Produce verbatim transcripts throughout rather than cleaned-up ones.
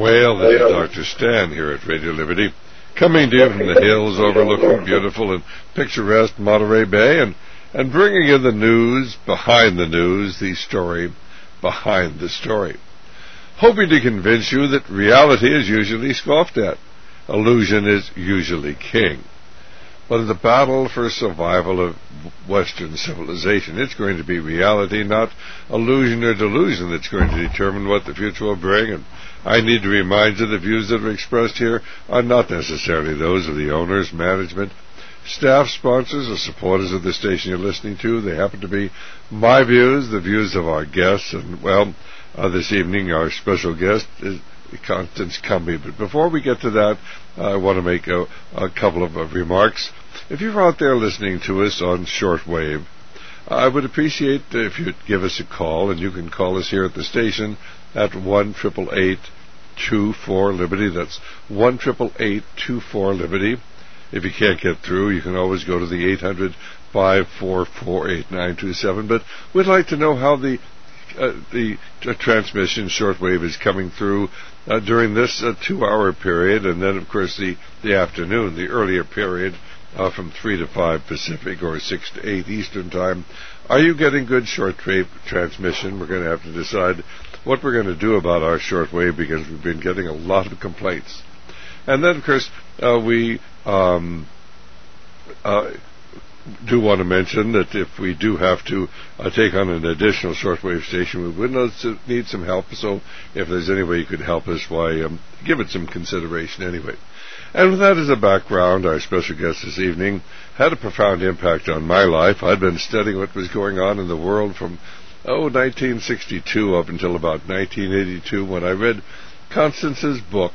Well, this is Doctor Stan here at Radio Liberty, coming to you from the hills overlooking beautiful and picturesque Monterey Bay, and, and bringing you the news behind the news, the story behind the story. Hoping to convince you that reality is usually scoffed at. Illusion is usually king. But in the battle for survival of Western civilization, it's going to be reality, not illusion or delusion, that's going to determine what the future will bring. And I need to remind you the views that are expressed here are not necessarily those of the owners, management, staff, sponsors, or supporters of the station you're listening to. They happen to be my views, the views of our guests, and, well, uh, this evening our special guest is Constance Cumby. But before we get to that, uh, I want to make a, a couple of uh, remarks. If you're out there listening to us on shortwave, I would appreciate if you'd give us a call, and you can call us here at the station at one eight eight eight, two four, Liberty. That's one eight eight eight, two four, Liberty. If you can't get through, you can always go to the eight hundred, five four four, eight nine two seven. But we'd like to know how the uh, the uh, transmission shortwave is coming through uh, during this uh, two-hour period, and then, of course, the, the afternoon, the earlier period, uh, from three to five Pacific or six to eight Eastern Time. Are you getting good shortwave transmission? We're going to have to decide what we're going to do about our shortwave, because we've been getting a lot of complaints. And then, of course, uh, we um, uh, do want to mention that if we do have to uh, take on an additional shortwave station, we would need some help. So if there's any way you could help us, why, um, give it some consideration anyway. And with that as a background, our special guest this evening had a profound impact on my life. I'd been studying what was going on in the world from, oh, nineteen sixty-two up until about nineteen eighty-two, when I read Constance's book,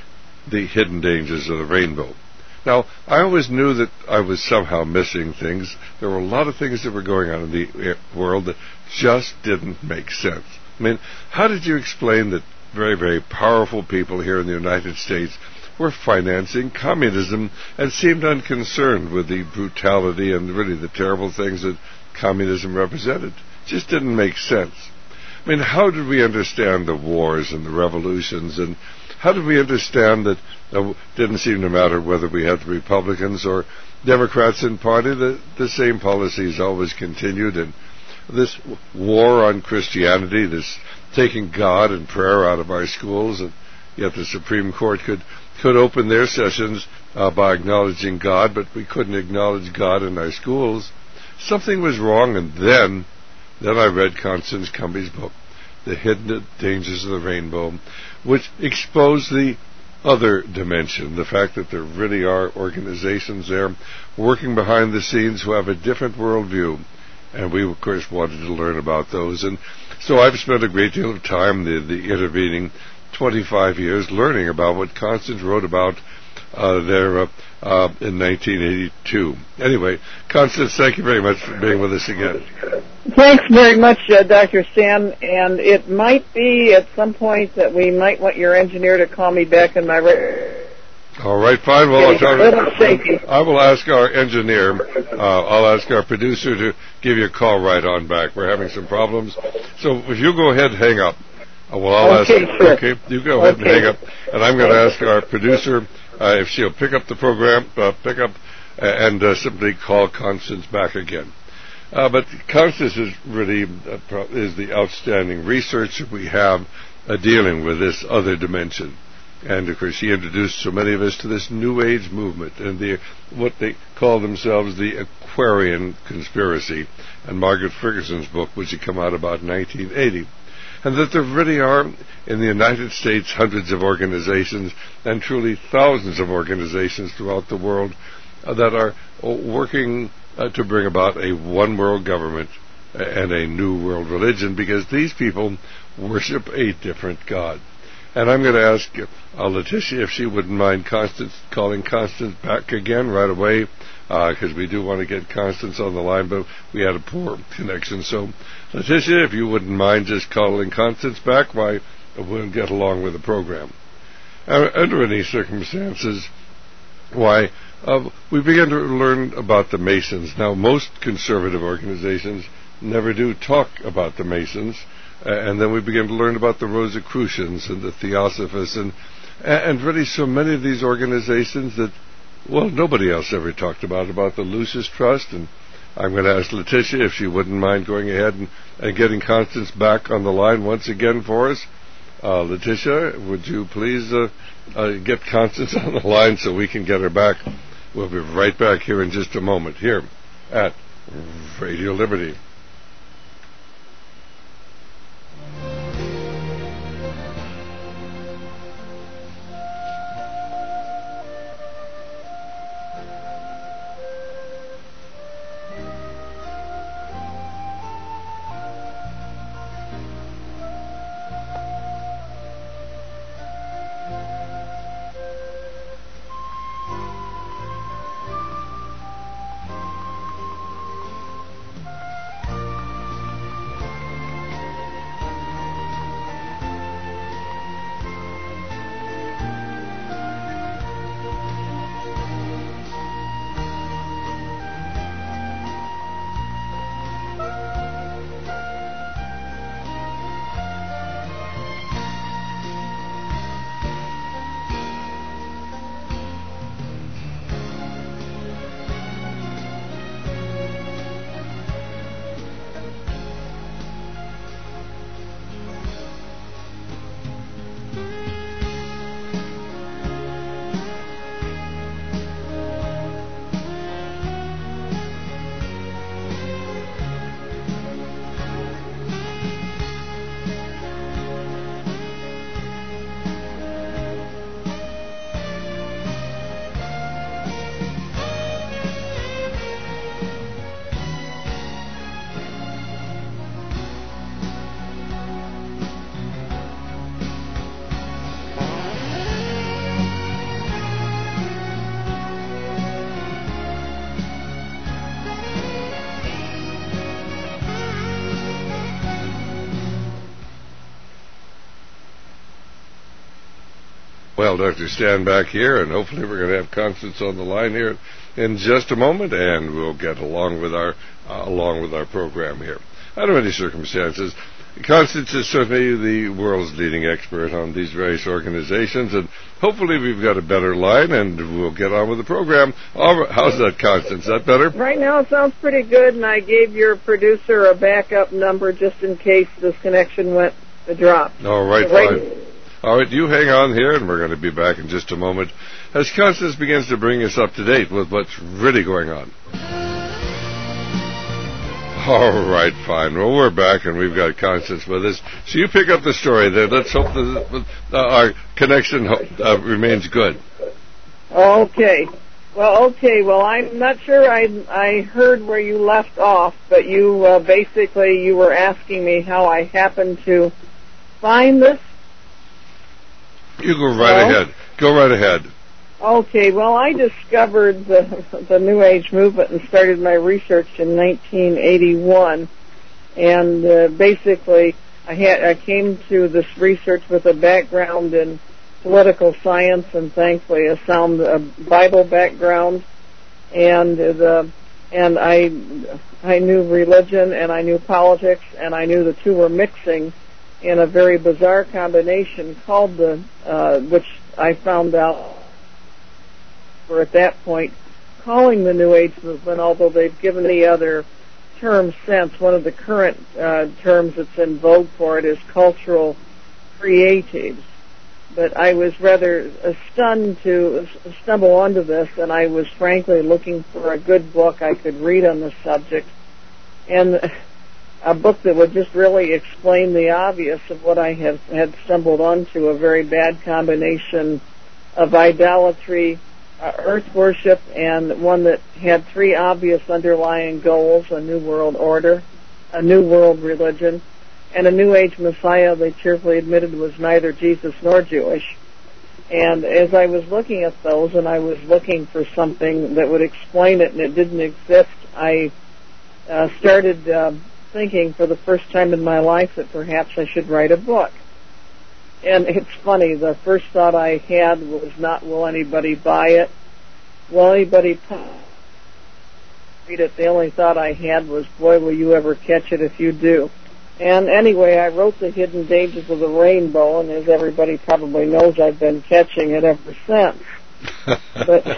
The Hidden Dangers of the Rainbow. Now, I always knew that I was somehow missing things. There were a lot of things that were going on in the world that just didn't make sense. I mean, how did you explain that very, very powerful people here in the United States were financing communism and seemed unconcerned with the brutality and really the terrible things that communism represented? It just didn't make sense. I mean, how did we understand the wars and the revolutions, and how did we understand that uh, it didn't seem to matter whether we had Republicans or Democrats in party, the, the same policies always continued, and this war on Christianity, this taking God and prayer out of our schools, and yet the Supreme Court could, could open their sessions uh, by acknowledging God, but we couldn't acknowledge God in our schools. Something was wrong, and then, then I read Constance Cumby's book, The Hidden Dangers of the Rainbow, which exposed the other dimension, the fact that there really are organizations there working behind the scenes who have a different worldview. And we, of course, wanted to learn about those. And so I've spent a great deal of time, the, the intervening twenty-five years, learning about what Constance wrote about uh, there uh, uh, in nineteen eighty-two. Anyway, Constance, thank you very much for being with us again. Thanks very much, uh, Doctor Stan. And it might be at some point that we might want your engineer to call me back in my... Re- All right, fine. Well, I'll try to, I will ask our engineer, uh, I'll ask our producer to give you a call right on back. We're having some problems. So if you go ahead and hang up, uh, well, I'll okay, ask... Sure. Okay, you go ahead okay. and hang up. And I'm going to ask our producer uh, if she'll pick up the program, uh, pick up uh, and uh, simply call Constance back again. Uh, but Constance is really uh, pro- is the outstanding researcher we have uh, dealing with this other dimension. And, of course, she introduced so many of us to this New Age movement and the what they call themselves the Aquarian Conspiracy, and Margaret Ferguson's book, which had come out about nineteen eighty. And that there really are, in the United States, hundreds of organizations and truly thousands of organizations throughout the world uh, that are working uh, to bring about a one-world government and a new world religion, because these people worship a different God. And I'm going to ask uh, Letitia if she wouldn't mind Constance calling Constance back again right away, because uh, we do want to get Constance on the line, but we had a poor connection. So, Letitia, if you wouldn't mind just calling Constance back, why we'll get along with the program. Uh, under any circumstances, why uh, we began to learn about the Masons. Now, most conservative organizations never do talk about the Masons, and then we began to learn about the Rosicrucians and the Theosophists, and and really so many of these organizations that, well, nobody else ever talked about, about the Lucis Trust. And I'm going to ask Letitia if she wouldn't mind going ahead and, and getting Constance back on the line once again for us. Uh, Letitia, would you please uh, uh, get Constance on the line so we can get her back? We'll be right back here in just a moment here at Radio Liberty. Well, Doctor Stan back here, and hopefully we're going to have Constance on the line here in just a moment, and we'll get along with our uh, along with our program here. Under any circumstances, Constance is certainly the world's leading expert on these various organizations, and hopefully we've got a better line, and we'll get on with the program. How's that, Constance? Is that better? Right now it sounds pretty good, and I gave your producer a backup number just in case this connection went a drop. All right, fine. All right, you hang on here, and we're going to be back in just a moment as Constance begins to bring us up to date with what's really going on. All right, fine. Well, we're back, and we've got Constance with us. So you pick up the story there. Let's hope that uh, our connection uh, remains good. Okay. Well, okay. Well, I'm not sure I I heard where you left off, but you uh, basically you were asking me how I happened to find this. You go right Hello? ahead. Go right ahead. Okay, well, I discovered the the New Age movement and started my research in nineteen eighty-one, and uh, basically, I had I came to this research with a background in political science and thankfully a sound uh, Bible background, and the and I I knew religion and I knew politics and I knew the two were mixing in a very bizarre combination called the, uh, which I found out were at that point calling the New Age movement, although they've given the other term since. One of the current uh, terms that's in vogue for it is cultural creatives. But I was rather uh, stunned to stumble onto this, and I was frankly looking for a good book I could read on the subject. And a book that would just really explain the obvious of what I had, had stumbled onto, a very bad combination of idolatry, uh, earth worship, and one that had three obvious underlying goals: a new world order, a new world religion, and a New Age Messiah they cheerfully admitted was neither Jesus nor Jewish. And as I was looking at those and I was looking for something that would explain it and it didn't exist, I uh, started uh, thinking for the first time in my life that perhaps I should write a book. And it's funny, the first thought I had was not, will anybody buy it? Will anybody read it? The only thought I had was, boy, will you ever catch it if you do. And anyway, I wrote The Hidden Dangers of the Rainbow, and as everybody probably knows, I've been catching it ever since. But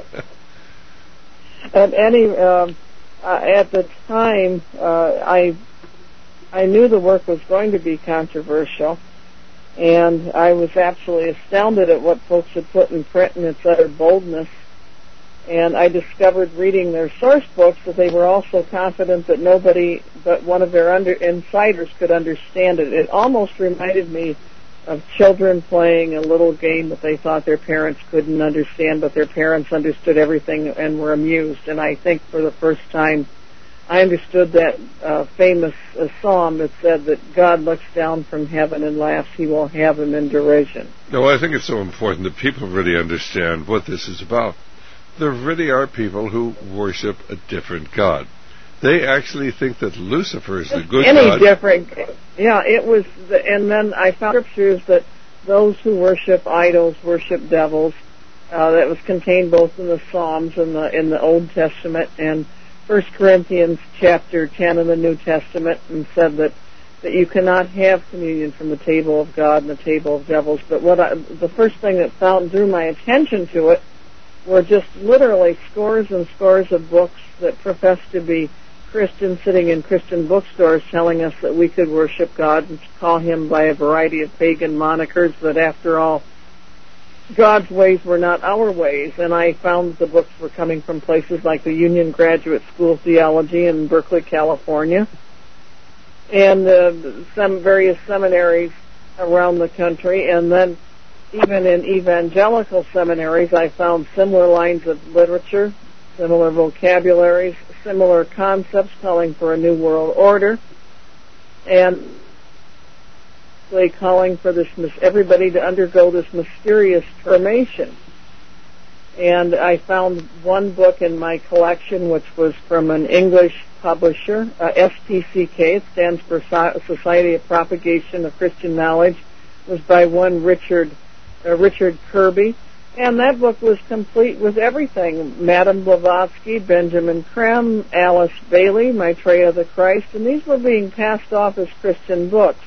at any, um, uh, at the time, uh, I, I knew the work was going to be controversial, and I was absolutely astounded at what folks had put in print and its utter boldness. And I discovered reading their source books that they were also confident that nobody but one of their under insiders could understand it. It almost reminded me of children playing a little game that they thought their parents couldn't understand, but their parents understood everything and were amused. And I think for the first time I understood that uh, famous uh, psalm that said that God looks down from heaven and laughs, he will have him in derision. No, I think it's so important that people really understand what this is about. There really are people who worship a different God. They actually think that Lucifer is the good Any God. different, yeah, it was, the, and then I found scriptures that those who worship idols worship devils. Uh, that was contained both in the Psalms and the in the Old Testament and First Corinthians chapter ten in the New Testament, and said that that you cannot have communion from the table of God and the table of devils. But what I, the first thing that found drew my attention to it were just literally scores and scores of books that profess to be Christians sitting in Christian bookstores telling us that we could worship God and call him by a variety of pagan monikers, that after all, God's ways were not our ways. And I found that the books were coming from places like the Union Graduate School of Theology in Berkeley, California, and uh, some various seminaries around the country. And then even in evangelical seminaries, I found similar lines of literature, similar vocabularies, similar concepts calling for a new world order, and calling for this everybody to undergo this mysterious transformation. And I found one book in my collection which was from an English publisher, uh, S P C K, it stands for Society of Propagation of Christian Knowledge, was by one Richard Uh, Richard Kirby, and that book was complete with everything. Madame Blavatsky, Benjamin Creme, Alice Bailey, Maitreya the Christ, and these were being passed off as Christian books.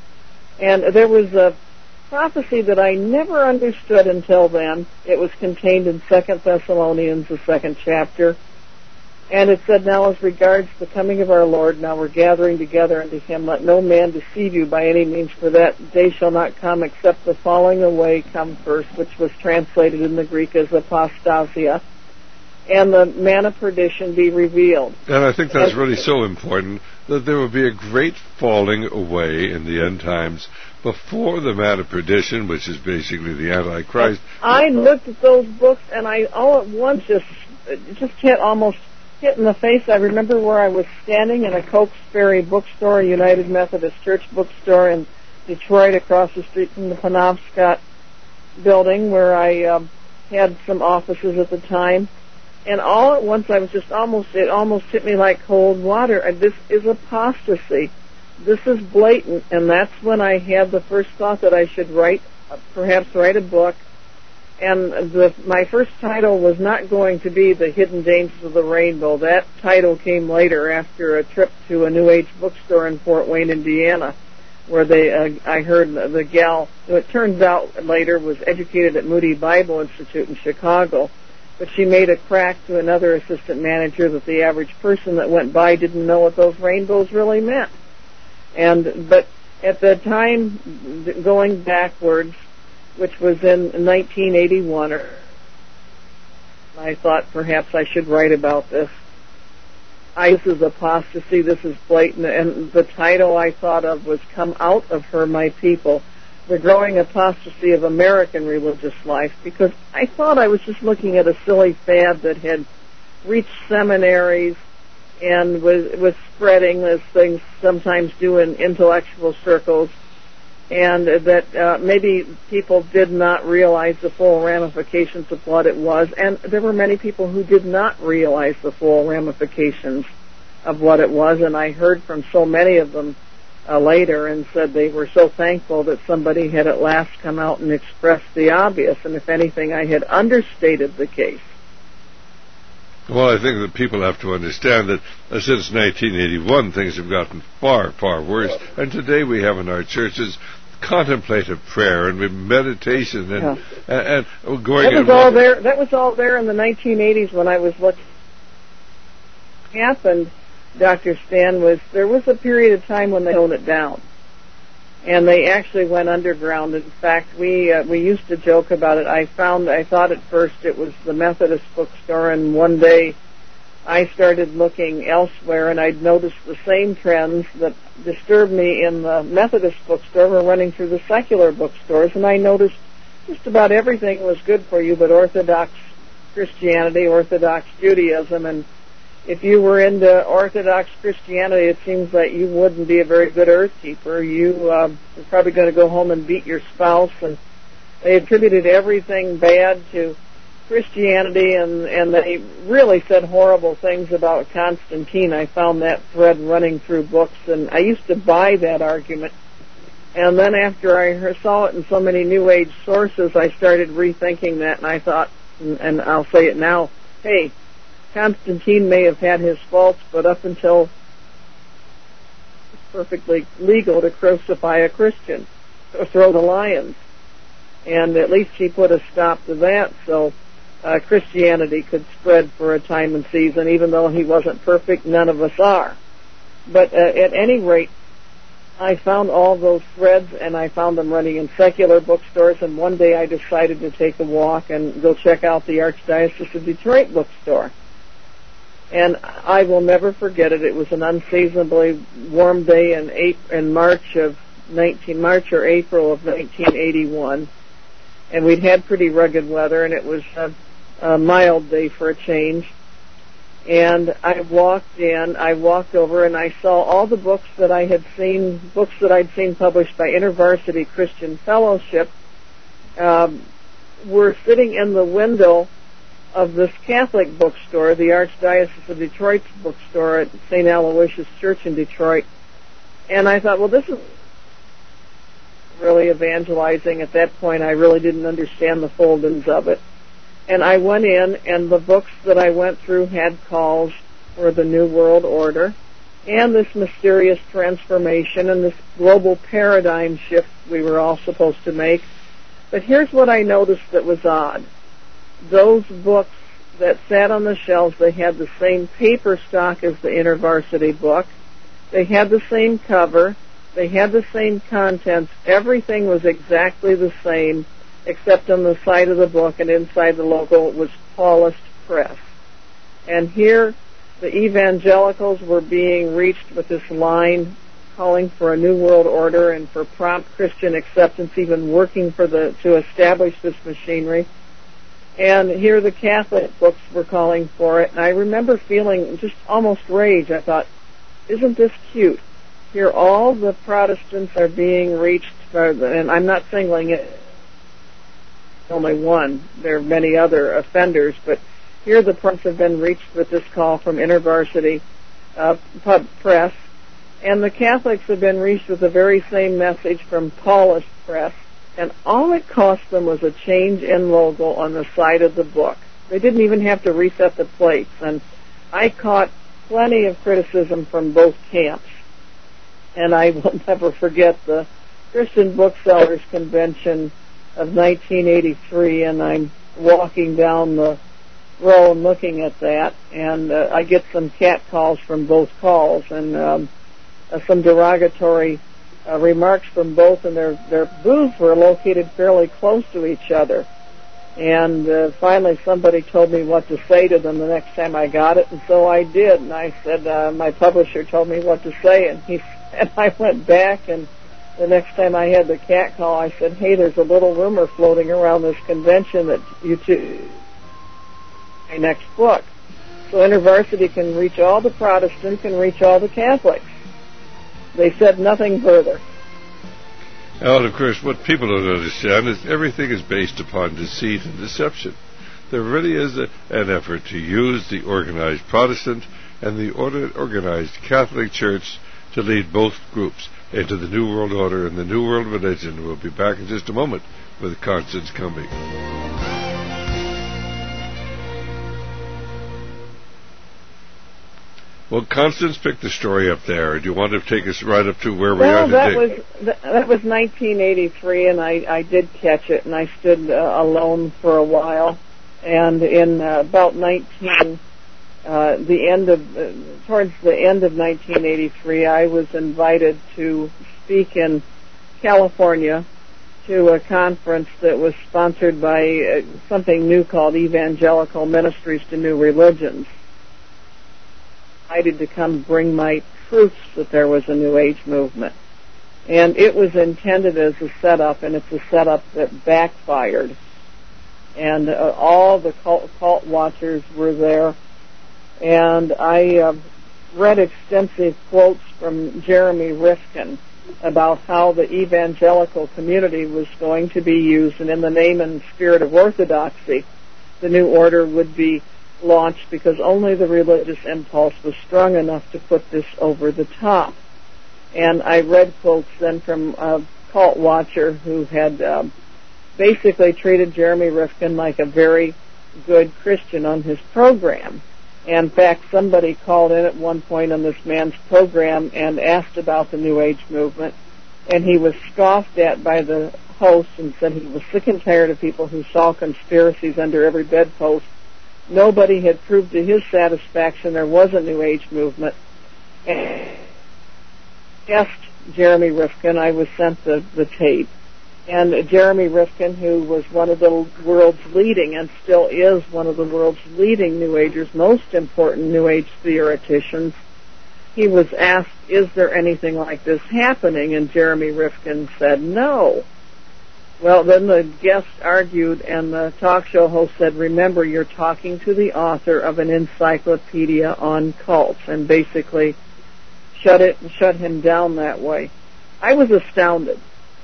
And there was a prophecy that I never understood until then. It was contained in Second Thessalonians, the second chapter, and it said, "Now as regards the coming of our Lord, now we're gathering together unto him, let no man deceive you by any means, for that day shall not come except the falling away come first," which was translated in the Greek as apostasia, "and the man of perdition be revealed." And I think that's really so important, that there will be a great falling away in the end times before the man of perdition, which is basically the Antichrist. I looked at those books, and I all at once just just hit almost hit in the face. I remember where I was standing in a Cokesbury bookstore, a United Methodist Church bookstore in Detroit, across the street from the Penobscot building, where I um, had some offices at the time. And all at once, I was just almost, it almost hit me like cold water. And this is apostasy. This is blatant. And that's when I had the first thought that I should write, uh, perhaps write a book. And the, my first title was not going to be The Hidden Dangers of the Rainbow. That title came later after a trip to a New Age bookstore in Fort Wayne, Indiana, where they, uh, I heard the gal, who it turns out later was educated at Moody Bible Institute in Chicago, but she made a crack to another assistant manager that the average person that went by didn't know what those rainbows really meant. And but at the time, going backwards, which was in nineteen eighty-one, I thought perhaps I should write about this. I, this is apostasy, this is blatant, and the title I thought of was "Come Out of Her, My People, the Growing Apostasy of American Religious Life," because I thought I was just looking at a silly fad that had reached seminaries and was, was spreading, as things sometimes do in intellectual circles, and that uh, maybe people did not realize the full ramifications of what it was. And there were many people who did not realize the full ramifications of what it was, and I heard from so many of them uh, later and said they were so thankful that somebody had at last come out and expressed the obvious, and if anything, I had understated the case. Well, I think that people have to understand that uh, since nineteen eighty-one, things have gotten far, far worse. And today we have in our churches contemplative prayer and meditation and, yeah. and, and going. That was all there. That was all there in the nineteen eighties when I was looking. What happened, Doctor Stan, was there was a period of time when they toned it down, and they actually went underground. In fact, we uh, we used to joke about it. I found I thought at first it was the Methodist bookstore, and one day I started looking elsewhere, and I'd noticed the same trends that disturbed me in the Methodist bookstore were running through the secular bookstores, and I noticed just about everything was good for you but Orthodox Christianity, Orthodox Judaism, and if you were into Orthodox Christianity, it seems that you wouldn't be a very good earth keeper. You uh, were probably going to go home and beat your spouse, and they attributed everything bad to Christianity, and, and they really said horrible things about Constantine. I found that thread running through books, and I used to buy that argument. And then after I heard, saw it in so many New Age sources, I started rethinking that, and I thought, and, and I'll say it now, hey, Constantine may have had his faults, but up until it's perfectly legal to crucify a Christian, to throw the lions. And at least he put a stop to that, so uh, Christianity could spread for a time and season. Even though he wasn't perfect, none of us are. But uh, at any rate, I found all those threads, and I found them running in secular bookstores, and one day I decided to take a walk and go check out the Archdiocese of Detroit bookstore. And I will never forget it. It was an unseasonably warm day in, April, in March of nineteen March or April of nineteen eighty-one, and we'd had pretty rugged weather, and it was a, a mild day for a change. And I walked in, I walked over, and I saw all the books that I had seen, books that I'd seen published by InterVarsity Christian Fellowship, um, were sitting in the window of this Catholic bookstore, the Archdiocese of Detroit's bookstore at Saint Aloysius Church in Detroit. And I thought, well, this is really evangelizing. At that point, I really didn't understand the fold-ins of it. And I went in, and the books that I went through had calls for the New World Order and this mysterious transformation and this global paradigm shift we were all supposed to make. But here's what I noticed that was odd. Those books that sat on the shelves, they had the same paper stock as the InterVarsity book. They had the same cover. They had the same contents. Everything was exactly the same, except on the side of the book and inside the logo was Paulist Press. And here the evangelicals were being reached with this line calling for a new world order and for prompt Christian acceptance, even working for the to establish this machinery. And here the Catholic books were calling for it. And I remember feeling just almost rage. I thought, isn't this cute? Here all the Protestants are being reached, by the, and I'm not singling it, only one. There are many other offenders, but here the Protestants have been reached with this call from InterVarsity uh, Pub Press, and the Catholics have been reached with the very same message from Paulist Press, and all it cost them was a change in logo on the side of the book. They didn't even have to reset the plates, and I caught plenty of criticism from both camps. And I will never forget the Christian Booksellers Convention of nineteen eighty-three, and I'm walking down the row and looking at that, and uh, I get some cat calls from both calls, and um, uh, some derogatory uh, remarks from both, and their, their booths were located fairly close to each other. And uh, finally somebody told me what to say to them the next time I got it, and so I did. And I said, uh, my publisher told me what to say, and he and I went back, and the next time I had the cat call, I said, hey, there's a little rumor floating around this convention that you two my next book. So InterVarsity can reach all the Protestants and reach all the Catholics. They said nothing further. Well, of course, what people don't understand is everything is based upon deceit and deception. There really is a, an effort to use the organized Protestant and the order, organized Catholic Church to lead both groups into the New World Order and the New World Religion. We'll be back in just a moment with Constance Cumby. Well, Constance picked the story up there. Do you want to take us right up to where we well, are today? Well, that was that was nineteen eighty-three, and I, I did catch it, and I stood uh, alone for a while. And in uh, about nineteen, uh, the end of uh, towards the end of nineteen eighty-three, I was invited to speak in California to a conference that was sponsored by uh, something new called Evangelical Ministries to New Religions. Invited to come bring my proofs that there was a New Age movement. And it was intended as a setup, and it's a setup that backfired. And uh, all the cult, cult watchers were there. And I uh, read extensive quotes from Jeremy Rifkin about how the evangelical community was going to be used, and in the name and spirit of orthodoxy, the new order would be launched because only the religious impulse was strong enough to put this over the top. And I read quotes then from a cult watcher who had um, basically treated Jeremy Rifkin like a very good Christian on his program. And in fact, somebody called in at one point on this man's program and asked about the New Age movement, and he was scoffed at by the host and said he was sick and tired of people who saw conspiracies under every bedpost. Nobody had proved to his satisfaction there was a New Age movement. And asked Jeremy Rifkin, I was sent the, the tape. And Jeremy Rifkin, who was one of the world's leading, and still is one of the world's leading New Agers, most important New Age theoreticians, he was asked, is there anything like this happening? And Jeremy Rifkin said no. Well, then the guest argued, and the talk show host said, remember, you're talking to the author of an encyclopedia on cults, and basically shut it, shut him down that way. I was astounded.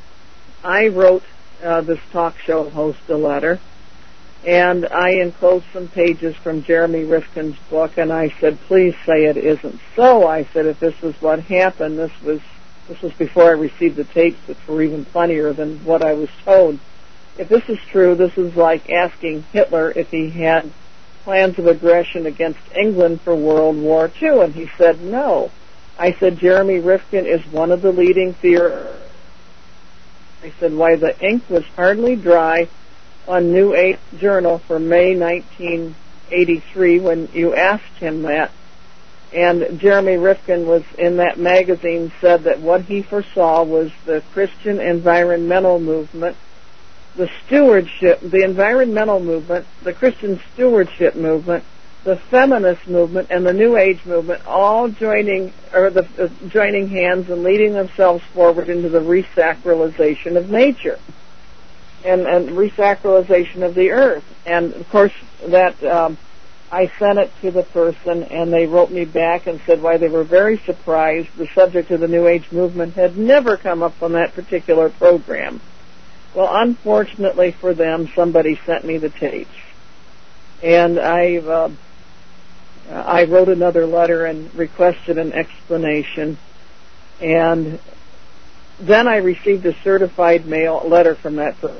I wrote uh, this talk show host a letter, and I enclosed some pages from Jeremy Rifkin's book, and I said, please say it isn't so. I said, if this was what happened, this was this was before I received the tapes, which were even funnier than what I was told. If this is true, this is like asking Hitler if he had plans of aggression against England for World War Two, and he said no. I said, Jeremy Rifkin is one of the leading theorists. I said, why, the ink was hardly dry on New Age Journal for May nineteen eighty-three when you asked him that. And Jeremy Rifkin was in that magazine, said that what he foresaw was the Christian environmental movement, the stewardship, the environmental movement, the Christian stewardship movement, the feminist movement, and the New Age movement, all joining or the uh, joining hands and leading themselves forward into the resacralization of nature and, and resacralization of the earth. And of course, that um, I sent it to the person, and they wrote me back and said why they were very surprised. The subject of the New Age movement had never come up on that particular program. Well, unfortunately for them, somebody sent me the tapes, and I've. Uh, I wrote another letter and requested an explanation, and then I received a certified mail letter from that person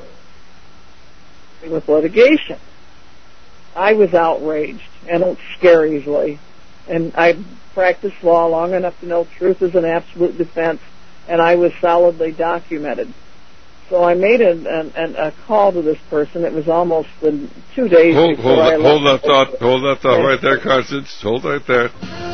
with litigation. I was outraged, and don't scare easily, and I practiced law long enough to know truth is an absolute defense, and I was solidly documented. So I made a, a, a call to this person. It was almost the two days hold, before hold, I left. Hold that thought. Hold that thought right there, Constance. Hold right there.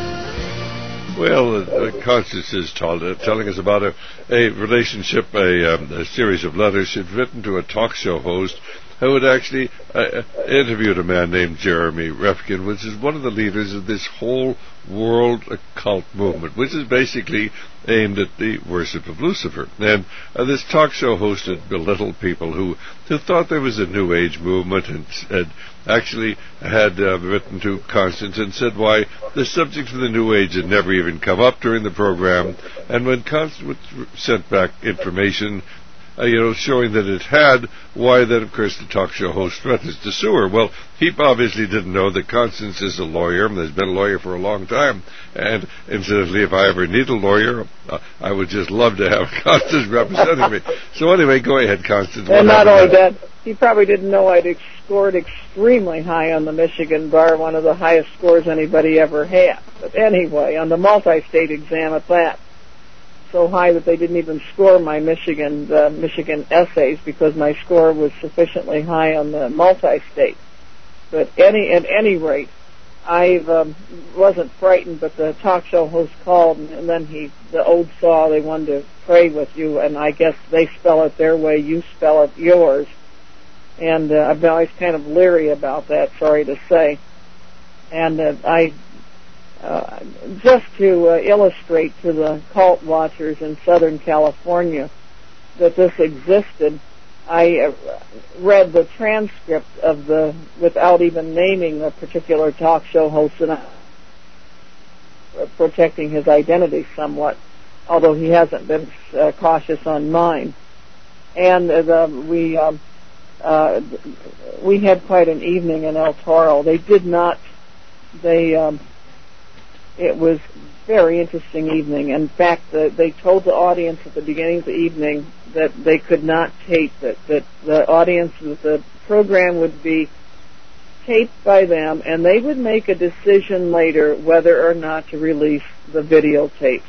Well, uh, Constance is told, uh, telling us about a, a relationship, a, um, a series of letters she'd written to a talk show host who had actually uh, interviewed a man named Jeremy Rifkin, which is one of the leaders of this whole world occult movement, which is basically aimed at the worship of Lucifer. And uh, this talk show host had belittled people who, who thought there was a New Age movement, and had actually had uh, written to Constance and said why the subject of the New Age had never even come up during the program. And when Constance sent back information uh, you know, showing that it had, why then, of course, the talk show host threatens to sue her. Well, he obviously didn't know that Constance is a lawyer, and has been a lawyer for a long time. And incidentally, if I ever need a lawyer, uh, I would just love to have Constance representing me. So anyway, go ahead, Constance. And not only that, he probably didn't know I'd ex- scored extremely high on the Michigan bar, one of the highest scores anybody ever had. But anyway, on the multi-state exam at that, so high that they didn't even score my Michigan uh, Michigan essays because my score was sufficiently high on the multi-state. But any at any rate, I um, wasn't frightened. But the talk show host called, and, and then he, the old saw, they wanted to pray with you, and I guess they spell it their way, you spell it yours. And uh, I've been always kind of leery about that, sorry to say. And uh, I. Uh, just to uh, illustrate to the cult watchers in Southern California that this existed, I uh, read the transcript of the, without even naming the particular talk show host, and uh, protecting his identity somewhat, although he hasn't been uh, cautious on mine. And uh, the, we um, uh, we had quite an evening in El Toro. They did not. They. Um, It was a very interesting evening. In fact, the, they told the audience at the beginning of the evening that they could not tape it, that the audience, that the program would be taped by them, and they would make a decision later whether or not to release the videotapes.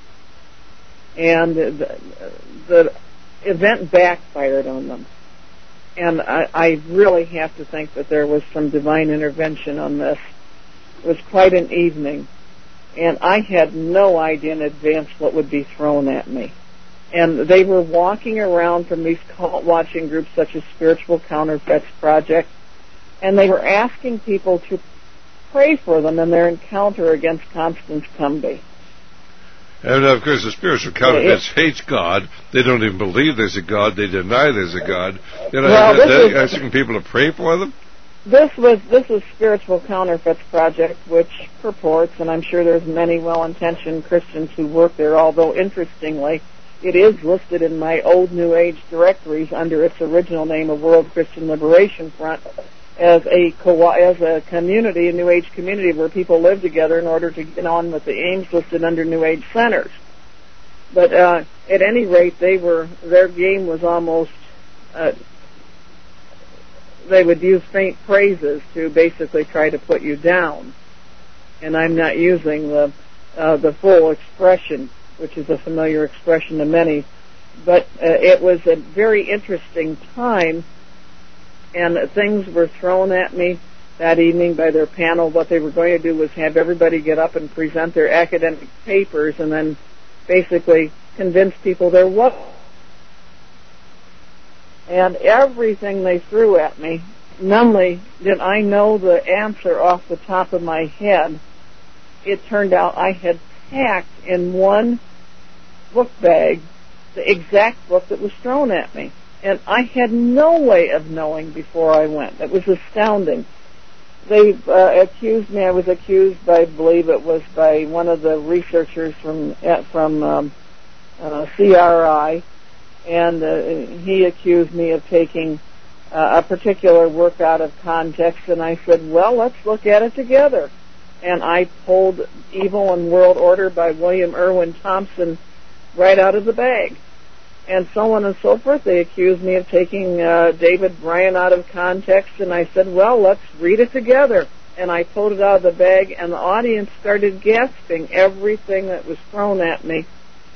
And the, the event backfired on them. And I, I really have to think that there was some divine intervention on this. It was quite an evening. And I had no idea in advance what would be thrown at me. And they were walking around from these cult watching groups such as Spiritual Counterfeits Project, and they were asking people to pray for them in their encounter against Constance Cumby. And of course the Spiritual Counterfeits it, hate God. They don't even believe there's a God. They deny there's a God. You know, well, they're is, asking people to pray for them? This was this is Spiritual Counterfeits Project, which purports, and I'm sure there's many well-intentioned Christians who work there, although interestingly, it is listed in my old New Age directories under its original name of World Christian Liberation Front as a co- as a community, a New Age community where people live together in order to get on with the aims listed under New Age centers. But uh, at any rate, they were their game was almost. Uh, They would use faint phrases to basically try to put you down, and I'm not using the uh, the full expression, which is a familiar expression to many. But uh, it was a very interesting time, and things were thrown at me that evening by their panel. What they were going to do was have everybody get up and present their academic papers, and then basically convince people there was. And everything they threw at me, not only did I know the answer off the top of my head, it turned out I had packed in one book bag the exact book that was thrown at me. And I had no way of knowing before I went. It was astounding. They uh, accused me, I was accused by, I believe it was by one of the researchers from, uh, from um, uh, C R I, and uh, he accused me of taking uh, a particular work out of context, and I said, well, let's look at it together. And I pulled Evil and World Order by William Irwin Thompson right out of the bag. And so on and so forth. They accused me of taking uh, David Bryan out of context, and I said, well, let's read it together. And I pulled it out of the bag, and the audience started gasping everything that was thrown at me.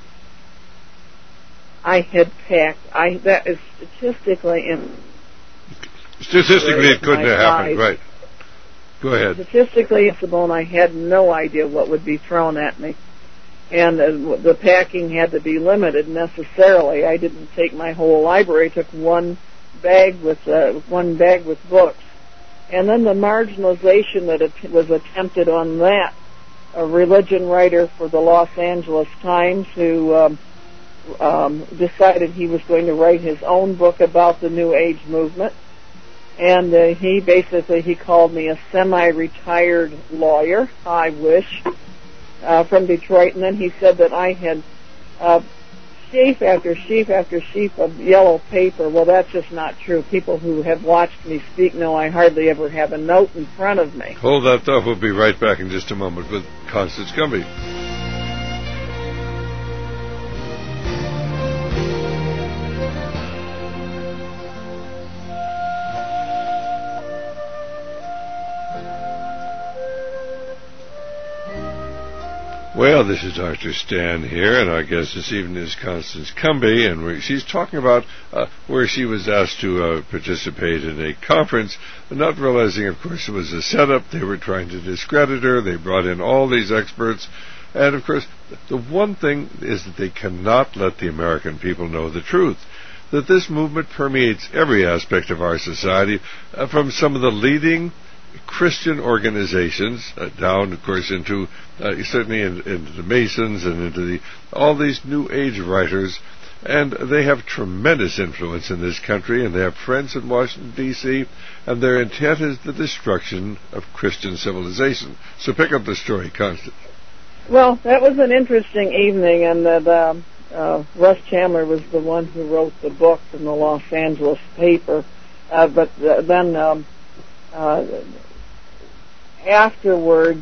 I had packed. I that is statistically in. Statistically, it couldn't have happened, right? Go ahead. Statistically, possible, and I had no idea what would be thrown at me, and uh, the packing had to be limited necessarily. I didn't take my whole library; I took one bag with uh, one bag with books, and then the marginalization that it was attempted on that. A religion writer for the Los Angeles Times who. Um, Um, decided he was going to write his own book about the New Age movement, and uh, he basically he called me a semi-retired lawyer, I wish, uh, from Detroit, and then he said that I had uh, sheaf after sheaf after sheaf of yellow paper. Well, that's just not true. People who have watched me speak know I hardly ever have a note in front of me. Hold that thought. We'll be right back in just a moment with Constance Cumby. Well, this is Doctor Stan here, and our guest this evening is Constance Cumby, and we, she's talking about uh, where she was asked to uh, participate in a conference, not realizing, of course, it was a setup. They were trying to discredit her. They brought in all these experts, and, of course, the one thing is that they cannot let the American people know the truth, that this movement permeates every aspect of our society, uh, from some of the leading Christian organizations, uh, down, of course, into uh, certainly in, into the Masons and into the all these New Age writers, and they have tremendous influence in this country, and they have friends in Washington, D C, and their intent is the destruction of Christian civilization. So pick up the story, Constance. Well, that was an interesting evening, and that uh, uh, Russ Chandler was the one who wrote the book in the Los Angeles paper, uh, but uh, then um, uh, afterwards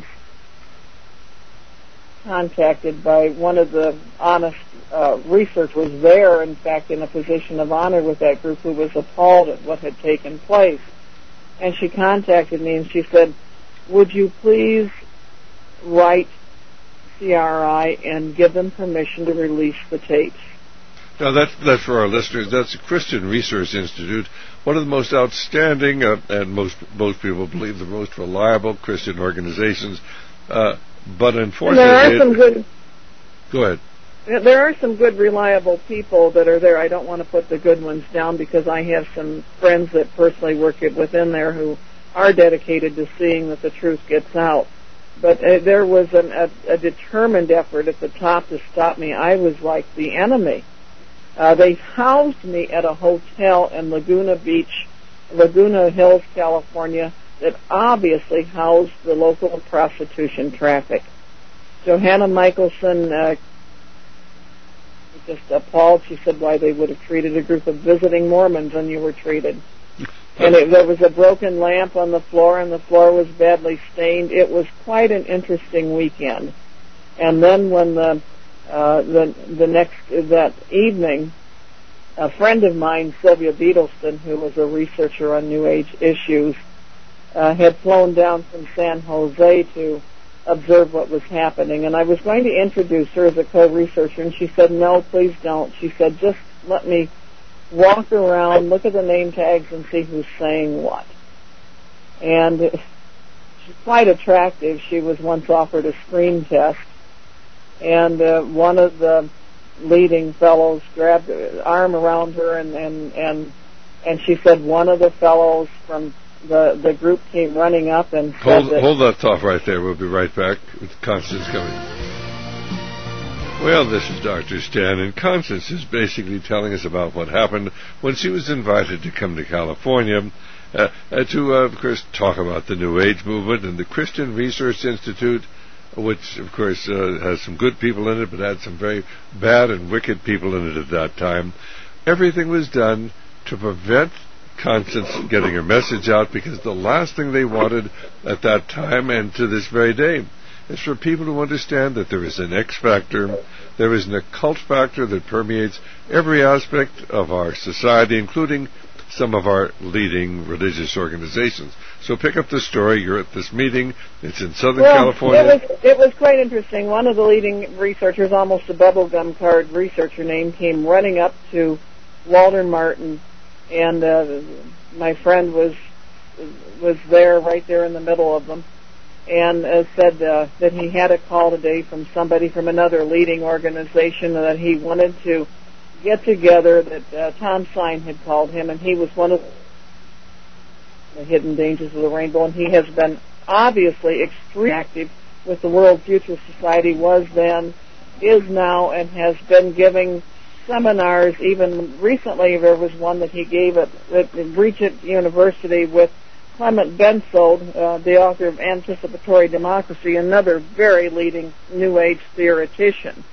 contacted by one of the honest uh, researchers there, in fact, in a position of honor with that group, who was appalled at what had taken place. And she contacted me and she said, would you please write C R I and give them permission to release the tapes? Now, that's, that's for our listeners. That's the Christian Research Institute, one of the most outstanding, uh, and most most people believe the most reliable Christian organizations. Uh, but unfortunately... And there are some good... Go ahead. There are some good, reliable people that are there. I don't want to put the good ones down because I have some friends that personally work within there who are dedicated to seeing that the truth gets out. But uh, there was an, a, a determined effort at the top to stop me. I was like the enemy. Uh, they housed me at a hotel in Laguna Beach, Laguna Hills, California, that obviously housed the local prostitution traffic. Johanna Michelson uh, just appalled. She said why they would have treated a group of visiting Mormons than you were treated. And it, there was a broken lamp on the floor, and the floor was badly stained. It was quite an interesting weekend. And then when the uh, the the next that evening, a friend of mine, Sylvia Beadleston, who was a researcher on New Age issues, uh, had flown down from San Jose to observe what was happening. And I was going to introduce her as a co-researcher, and she said, no, please don't. She said, just let me walk around, look at the name tags, and see who's saying what. And she's quite attractive. She was once offered a screen test, and uh, one of the leading fellows grabbed her arm around her, and, and, and, and she said one of the fellows from the, the group came running up and said Hold, that... Hold that thought right there. We'll be right back with Constance Cumby. Well, this is Doctor Stan, and Constance is basically telling us about what happened when she was invited to come to California uh, uh, to, uh, of course, talk about the New Age movement and the Christian Research Institute, which, of course, uh, has some good people in it, but had some very bad and wicked people in it at that time. Everything was done to prevent Constance getting her message out, because the last thing they wanted at that time and to this very day is for people to understand that there is an X factor, there is an occult factor that permeates every aspect of our society, including some of our leading religious organizations. So pick up the story. You're at this meeting. It's in Southern well, California. It was, it was quite interesting. One of the leading researchers, almost a bubblegum card researcher name, came running up to Walter Martin, and uh, my friend was was there, right there in the middle of them, and uh, said uh, that he had a call today from somebody from another leading organization, and that he wanted to get together, that uh, Tom Sine had called him, and he was one of the hidden dangers of the rainbow, and he has been obviously extremely active with the World Future Society, was then, is now, and has been giving seminars. Even recently there was one that he gave at, at Regent University with Clement Bensold, uh, the author of Anticipatory Democracy, another very leading New Age theoretician.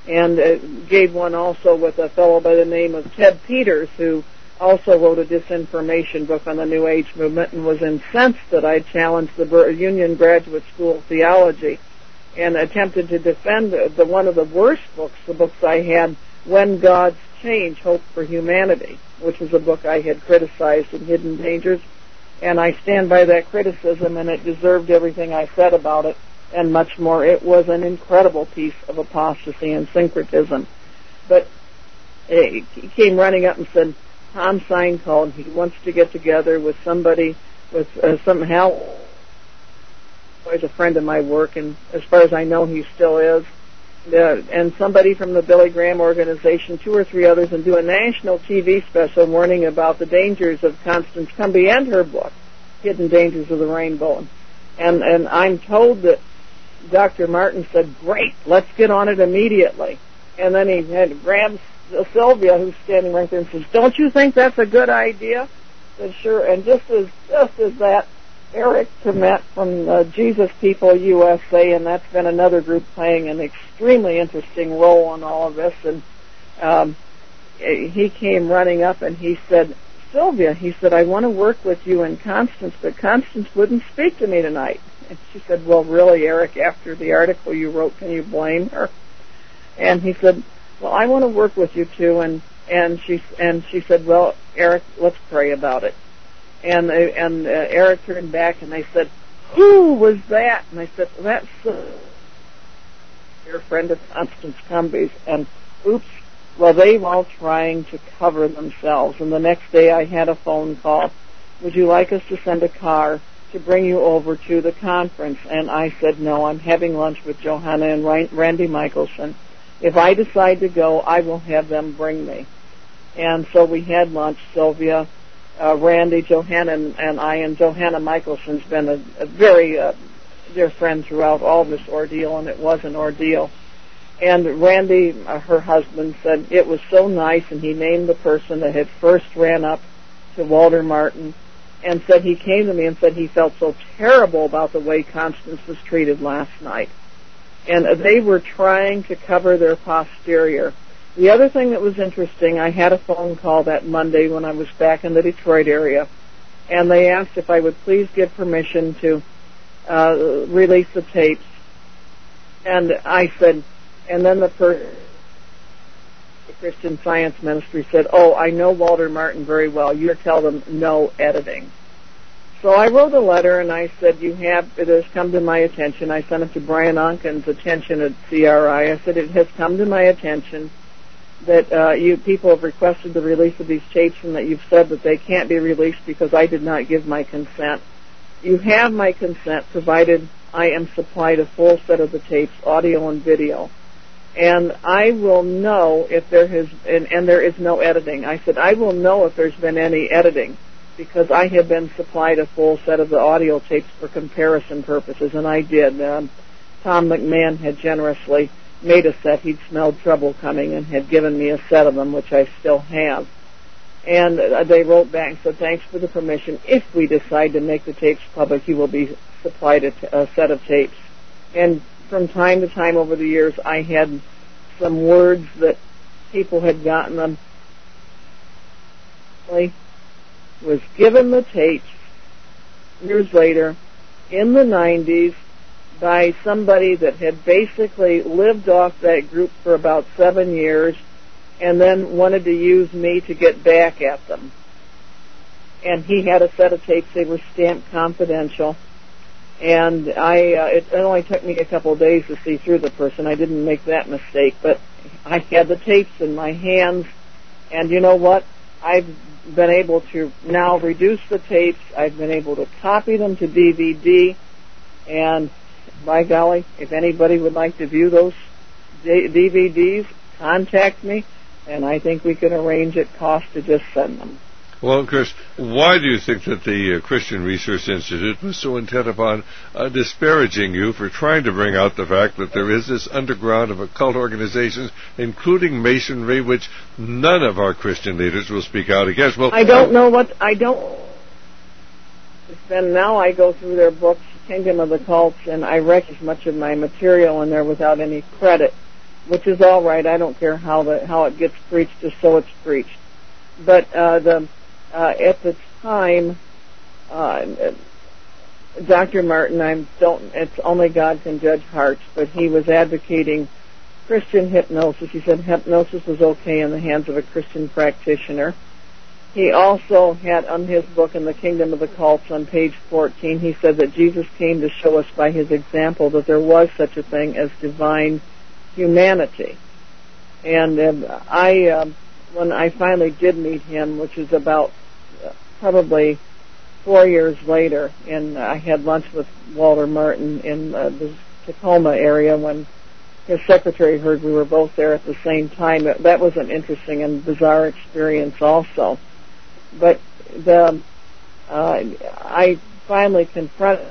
and uh, gave one also with a fellow by the name of Ted Peters, who also wrote a disinformation book on the New Age movement and was incensed that I challenged the Union Graduate School of Theology and attempted to defend the, the one of the worst books, the books I had, When Gods Change, Hope for Humanity, which was a book I had criticized in Hidden Dangers. And I stand by that criticism, and it deserved everything I said about it and much more. It was an incredible piece of apostasy and syncretism. But he came running up and said, Tom Sine called. He wants to get together with somebody, with uh, some help. He's a friend of my work, and as far as I know, he still is. Uh, and somebody from the Billy Graham organization, two or three others, and do a national T V special warning about the dangers of Constance Cumby and her book, Hidden Dangers of the Rainbow. And and I'm told that Doctor Martin said, great, let's get on it immediately. And then he had grabs Sylvia, who's standing right there, and says, don't you think that's a good idea? I said, sure. And just as just as that, Eric Tremet from uh, Jesus People U S A, and that's been another group playing an extremely interesting role in all of this. And um, he came running up and he said, Sylvia, he said, I want to work with you and Constance, but Constance wouldn't speak to me tonight. And she said, well, really, Eric, after the article you wrote, can you blame her? And he said, well, I want to work with you too. And and she and she said, well, Eric, let's pray about it. And they, and uh, Eric turned back and they said, who was that? And I said, well, that's uh, your friend of Constance Cumby's. And oops, well, they were all trying to cover themselves. And the next day I had a phone call. Would you like us to send a car to bring you over to the conference? And I said, no, I'm having lunch with Johanna and Randy Michelson. If I decide to go, I will have them bring me. And so we had lunch, Sylvia, Uh, Randy, Johanna, and, and I, and Johanna Michelson's been a, a very uh, dear friend throughout all this ordeal, and it was an ordeal. And Randy, uh, her husband, said it was so nice, and he named the person that had first ran up to Walter Martin, and said he came to me and said he felt so terrible about the way Constance was treated last night. And uh, they were trying to cover their posterior. The other thing that was interesting, I had a phone call that Monday when I was back in the Detroit area, and they asked if I would please give permission to uh, release the tapes. And I said, and then the, per- the Christian Science Ministry said, oh, I know Walter Martin very well. You tell them no editing. So I wrote a letter, and I said, you have, it has come to my attention. I sent it to Brian Onken's attention at C R I. I said, it has come to my attention that uh, you people have requested the release of these tapes and that you've said that they can't be released because I did not give my consent. You have my consent provided I am supplied a full set of the tapes, audio and video. And I will know if there has, and, and there is no editing. I said, I will know if there's been any editing because I have been supplied a full set of the audio tapes for comparison purposes, and I did. Um, Tom McMahon had generously made a set. He'd smelled trouble coming and had given me a set of them, which I still have. And uh, they wrote back and said, thanks for the permission. If we decide to make the tapes public, you will be supplied a, t- a set of tapes. And from time to time over the years, I had some words that people had gotten them. I was given the tapes years later in the nineties by somebody that had basically lived off that group for about seven years and then wanted to use me to get back at them. And he had a set of tapes. They were stamped confidential. And I, uh, it only took me a couple of days to see through the person. I didn't make that mistake, but I had the tapes in my hands. And you know what? I've been able to now reduce the tapes. I've been able to copy them to D V D. And by golly, if anybody would like to view those D V Ds, contact me, and I think we can arrange at cost to just send them. Well, Chris, why do you think that the uh, Christian Research Institute was so intent upon uh, disparaging you for trying to bring out the fact that there is this underground of occult organizations, including Masonry, which none of our Christian leaders will speak out against? Well, I don't know what, I don't, then now I go through their books, Kingdom of the Cults, and I wreck as much of my material in there without any credit. which is all right. I don't care how the how it gets preached, just so it's preached. But uh, the uh, at the time, uh, Doctor Martin, I don't. It's only God can judge hearts, but he was advocating Christian hypnosis. He said hypnosis was okay in the hands of a Christian practitioner. He also had on his book, In the Kingdom of the Cults, on page fourteen, he said that Jesus came to show us by his example that there was such a thing as divine humanity. And uh, I, uh, when I finally did meet him, which is about uh, probably four years later, and I had lunch with Walter Martin in uh, the Tacoma area when his secretary heard we were both there at the same time. That was an interesting and bizarre experience also. But the uh, I finally confronted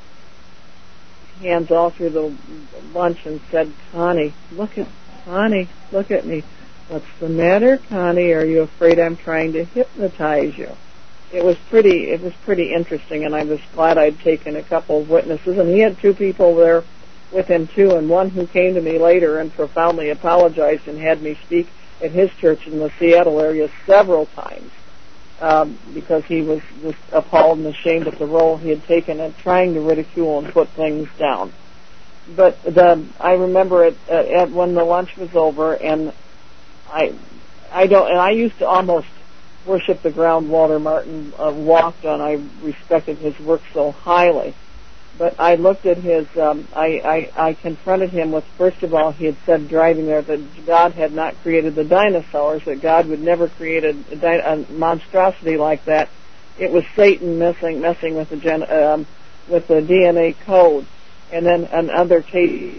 hands all through the lunch and said, Connie, look at Connie, look at me. What's the matter, Connie? Are you afraid I'm trying to hypnotize you? It was pretty. It was pretty interesting, and I was glad I'd taken a couple of witnesses. And he had two people there with him too, and one who came to me later and profoundly apologized and had me speak at his church in the Seattle area several times. Um, because he was just appalled and ashamed of the role he had taken in trying to ridicule and put things down. But the, I remember it uh, at when the lunch was over, and I, I don't, and I used to almost worship the ground Walter Martin uh, walked on. I respected his work so highly. But I looked at his, um, I, I, I confronted him with, first of all, he had said driving there that God had not created the dinosaurs, that God would never create a, a, a monstrosity like that. It was Satan messing, messing with the gen, um, with the D N A code. And then another case,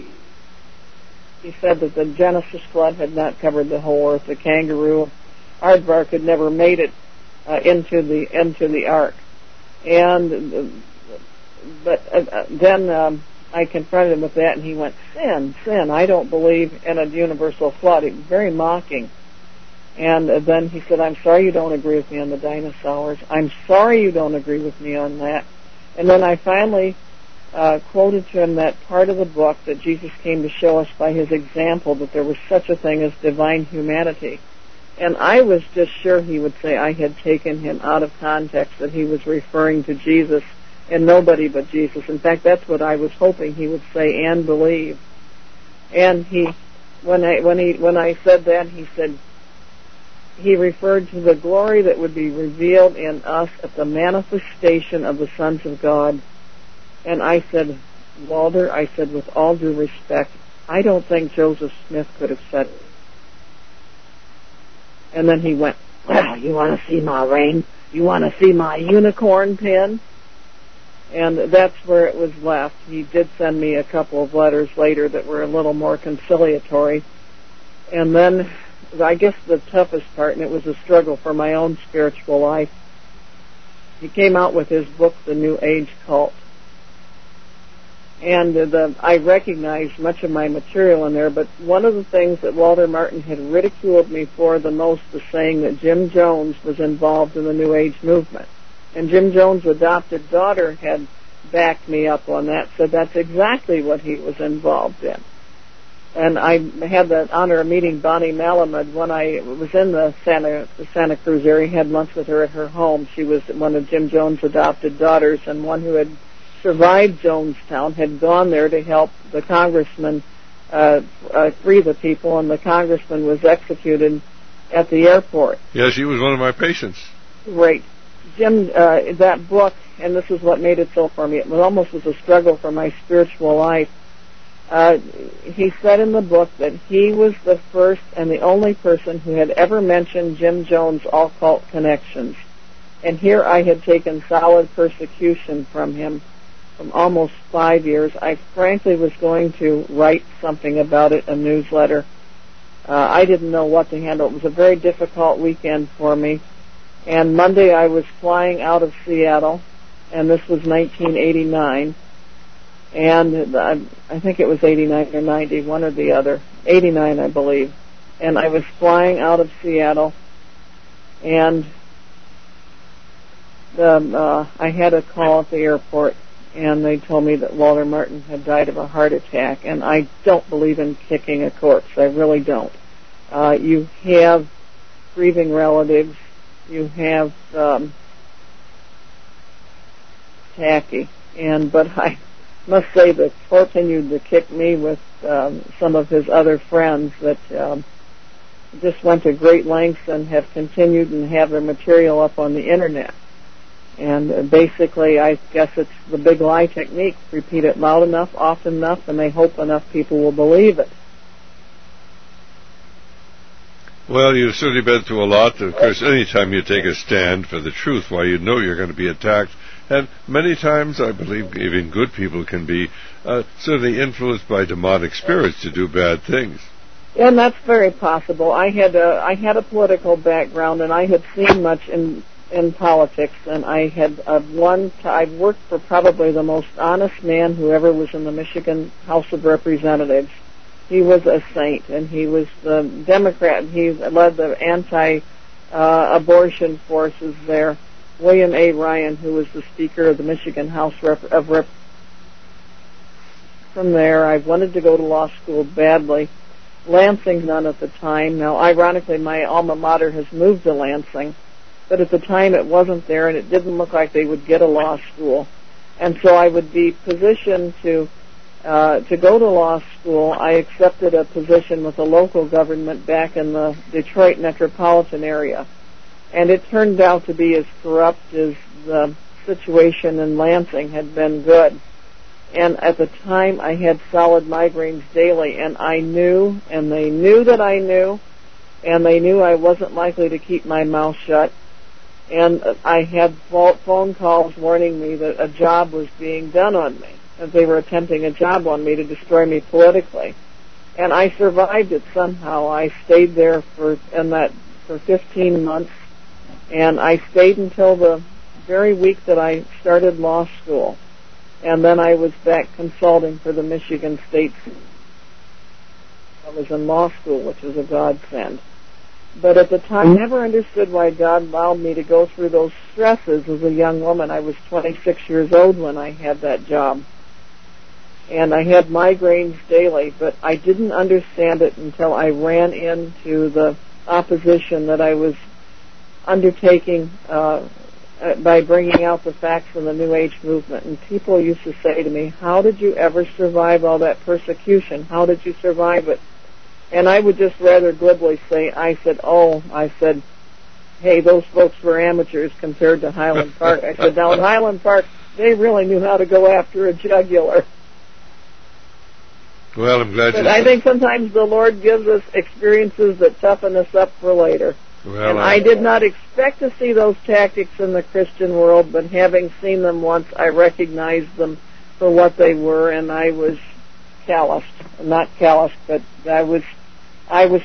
he said that the Genesis flood had not covered the whole earth. The kangaroo, aardvark had never made it uh, into the into the ark. And uh, But uh, then um, I confronted him with that, and he went, sin, sin, I don't believe in a universal flood. It was very mocking. And uh, then he said, I'm sorry you don't agree with me on the dinosaurs. I'm sorry you don't agree with me on that. And then I finally uh, quoted to him that part of the book that Jesus came to show us by his example that there was such a thing as divine humanity. And I was just sure he would say I had taken him out of context, that he was referring to Jesus and nobody but Jesus. In fact, that's what I was hoping he would say and believe. And he, when I when he when I said that, he said he referred to the glory that would be revealed in us at the manifestation of the sons of God. And I said, Walter, I said with all due respect, I don't think Joseph Smith could have said it. And then he went, well, you want to see my ring? You want to see my unicorn pin? And that's where it was left. He did send me a couple of letters later that were a little more conciliatory. And then, I guess the toughest part, and it was a struggle for my own spiritual life, he came out with his book, The New Age Cult. And the, I recognized much of my material in there, but one of the things that Walter Martin had ridiculed me for the most was saying that Jim Jones was involved in the New Age movement. And Jim Jones' adopted daughter had backed me up on that, said that's exactly what he was involved in. And I had the honor of meeting Bonnie Malamud when I was in the Santa, the Santa Cruz area, had lunch with her at her home. She was one of Jim Jones' adopted daughters, and one who had survived Jonestown, had gone there to help the congressman uh, uh, free the people, and the congressman was executed at the airport. Yeah, she was one of my patients. Great. Jim, uh, that book, and this is what made it so for me, it almost was a struggle for my spiritual life. Uh, he said in the book that he was the first and the only person who had ever mentioned Jim Jones' occult connections. And here I had taken solid persecution from him from almost five years. I frankly was going to write something about it, a newsletter. Uh, I didn't know what to handle. It was a very difficult weekend for me. And Monday I was flying out of Seattle, and this was nineteen eighty-nine. And I, I think it was eighty-nine or ninety, one or the other. eighty-nine, I believe. And I was flying out of Seattle, and um, uh, I had a call at the airport, and they told me that Walter Martin had died of a heart attack, and I don't believe in kicking a corpse. I really don't. Uh, you have grieving relatives. You have um, tacky, and but I must say that Thor continued to kick me with um, some of his other friends that um, just went to great lengths and have continued and have their material up on the internet. And uh, basically, I guess it's the big lie technique. Repeat it loud enough, often enough, and they hope enough people will believe it. Well, you've certainly been through a lot. Of course, any time you take a stand for the truth, why, you know you're going to be attacked. And many times, I believe, even good people can be uh, certainly influenced by demonic spirits to do bad things. And that's very possible. I had a, I had a political background, and I had seen much in in politics, and I had uh, one. T- I worked for probably the most honest man who ever was in the Michigan House of Representatives. He was a saint, and he was the Democrat. He led the anti-abortion uh, forces there. William A. Ryan, who was the Speaker of the Michigan House Rep- of Rep. From there, I wanted to go to law school badly. Lansing, none at the time. Now, ironically, my alma mater has moved to Lansing, but at the time it wasn't there, and it didn't look like they would get a law school. And so I would be positioned to uh, to go to law school. I accepted a position with the local government back in the Detroit metropolitan area, and it turned out to be as corrupt as the situation in Lansing had been good. And at the time, I had solid migraines daily, and I knew, and they knew that I knew, and they knew I wasn't likely to keep my mouth shut. And I had phone calls warning me that a job was being done on me, that they were attempting a job on me to destroy me politically. And I survived it somehow. I stayed there for in that for fifteen months, and I stayed until the very week that I started law school. And then I was back consulting for the Michigan State. I was in law school, which was a godsend. But at the time, I never understood why God allowed me to go through those stresses as a young woman. I was twenty-six years old when I had that job. And I had migraines daily, but I didn't understand it until I ran into the opposition that I was undertaking uh Uh, by bringing out the facts of the New Age movement. And people used to say to me, how did you ever survive all that persecution? How did you survive it? And I would just rather glibly say, I said, oh, I said, hey, those folks were amateurs compared to Highland Park. I said, now in Highland Park, they really knew how to go after a jugular. Well, I'm glad but you I think sometimes the Lord gives us experiences that toughen us up for later. Well, and I, I did not expect to see those tactics in the Christian world, but having seen them once, I recognized them for what they were, and I was calloused. Not calloused, but I was, I was.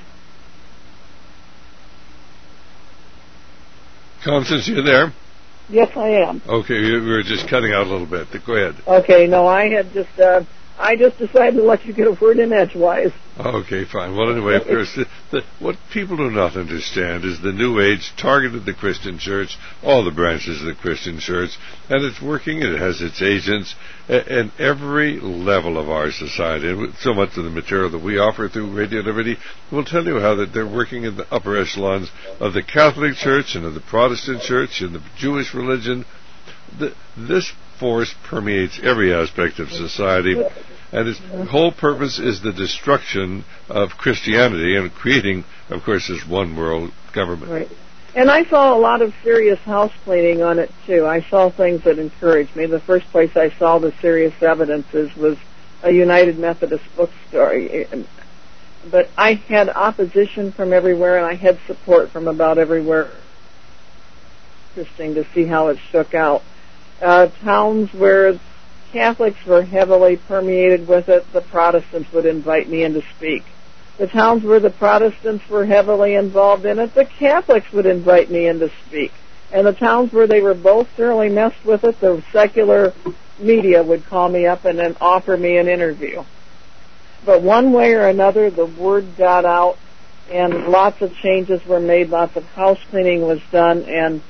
Constance, you there? Yes, I am. Okay, we were just cutting out a little bit. Go ahead. Okay, no, I had just, uh, I just decided to let you get a word in edgewise. Okay, fine. Well, anyway, of course, the, the, what people do not understand is the New Age targeted the Christian church, all the branches of the Christian church, and it's working. It has its agents at, at every level of our society. And so much of the material that we offer through Radio Liberty will tell you how that they're working in the upper echelons of the Catholic Church and of the Protestant Church and the Jewish religion. The, this force permeates every aspect of society, and its whole purpose is the destruction of Christianity and creating, of course, this one world government. Right. And I saw a lot of serious house cleaning on it, too. I saw things that encouraged me. The first place I saw the serious evidences was a United Methodist bookstore. But I had opposition from everywhere, and I had support from about everywhere. Interesting to see how it shook out. Uh, towns where Catholics were heavily permeated with it, the Protestants would invite me in to speak. The towns where the Protestants were heavily involved in it, the Catholics would invite me in to speak. And the towns where they were both thoroughly messed with it, the secular media would call me up and then offer me an interview. But one way or another, the word got out, and lots of changes were made, lots of house cleaning was done, and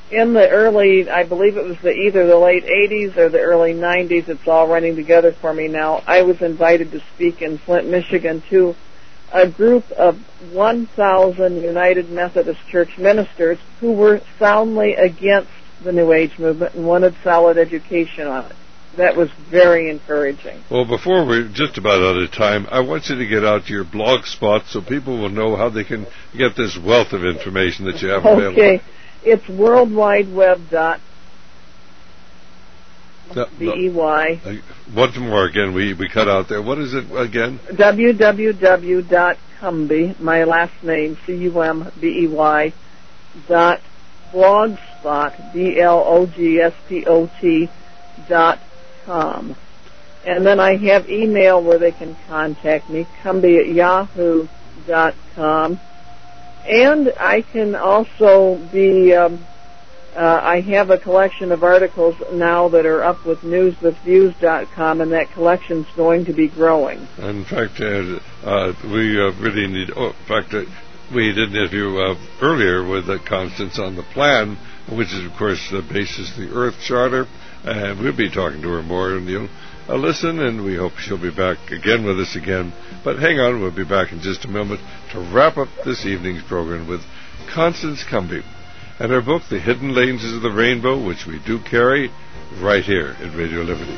in the early, I believe it was the either the late eighties or the early nineties, it's all running together for me now, I was invited to speak in Flint, Michigan to a group of one thousand United Methodist Church ministers who were soundly against the New Age movement and wanted solid education on it. That was very encouraging. Well, before we're just about out of time, I want you to get out to your blog spot so people will know how they can get this wealth of information that you have available. Okay. It's World Wide Web dot no, B E Y. No. Once more again, we, we cut out there. What is it again? w w w dot Cumbey, my last name, C U M B E Y, dot blogspot, B L O G S P O T, dot com. And then I have email where they can contact me, Cumbey at yahoo dot com. And I can also be, um, uh, I have a collection of articles now that are up with news with views dot com, and that collection's going to be growing. In fact, uh, uh, we uh, really need, oh, in fact, uh, we did an interview uh, earlier with uh, Constance on the plan, which is, of course, the basis of the Earth Charter, and we'll be talking to her more, and you'll uh, listen, and we hope she'll be back again with us again. But hang on, we'll be back in just a moment to wrap up this evening's program with Constance Cumbey and her book, The Hidden Languages of the Rainbow, which we do carry right here at Radio Liberty.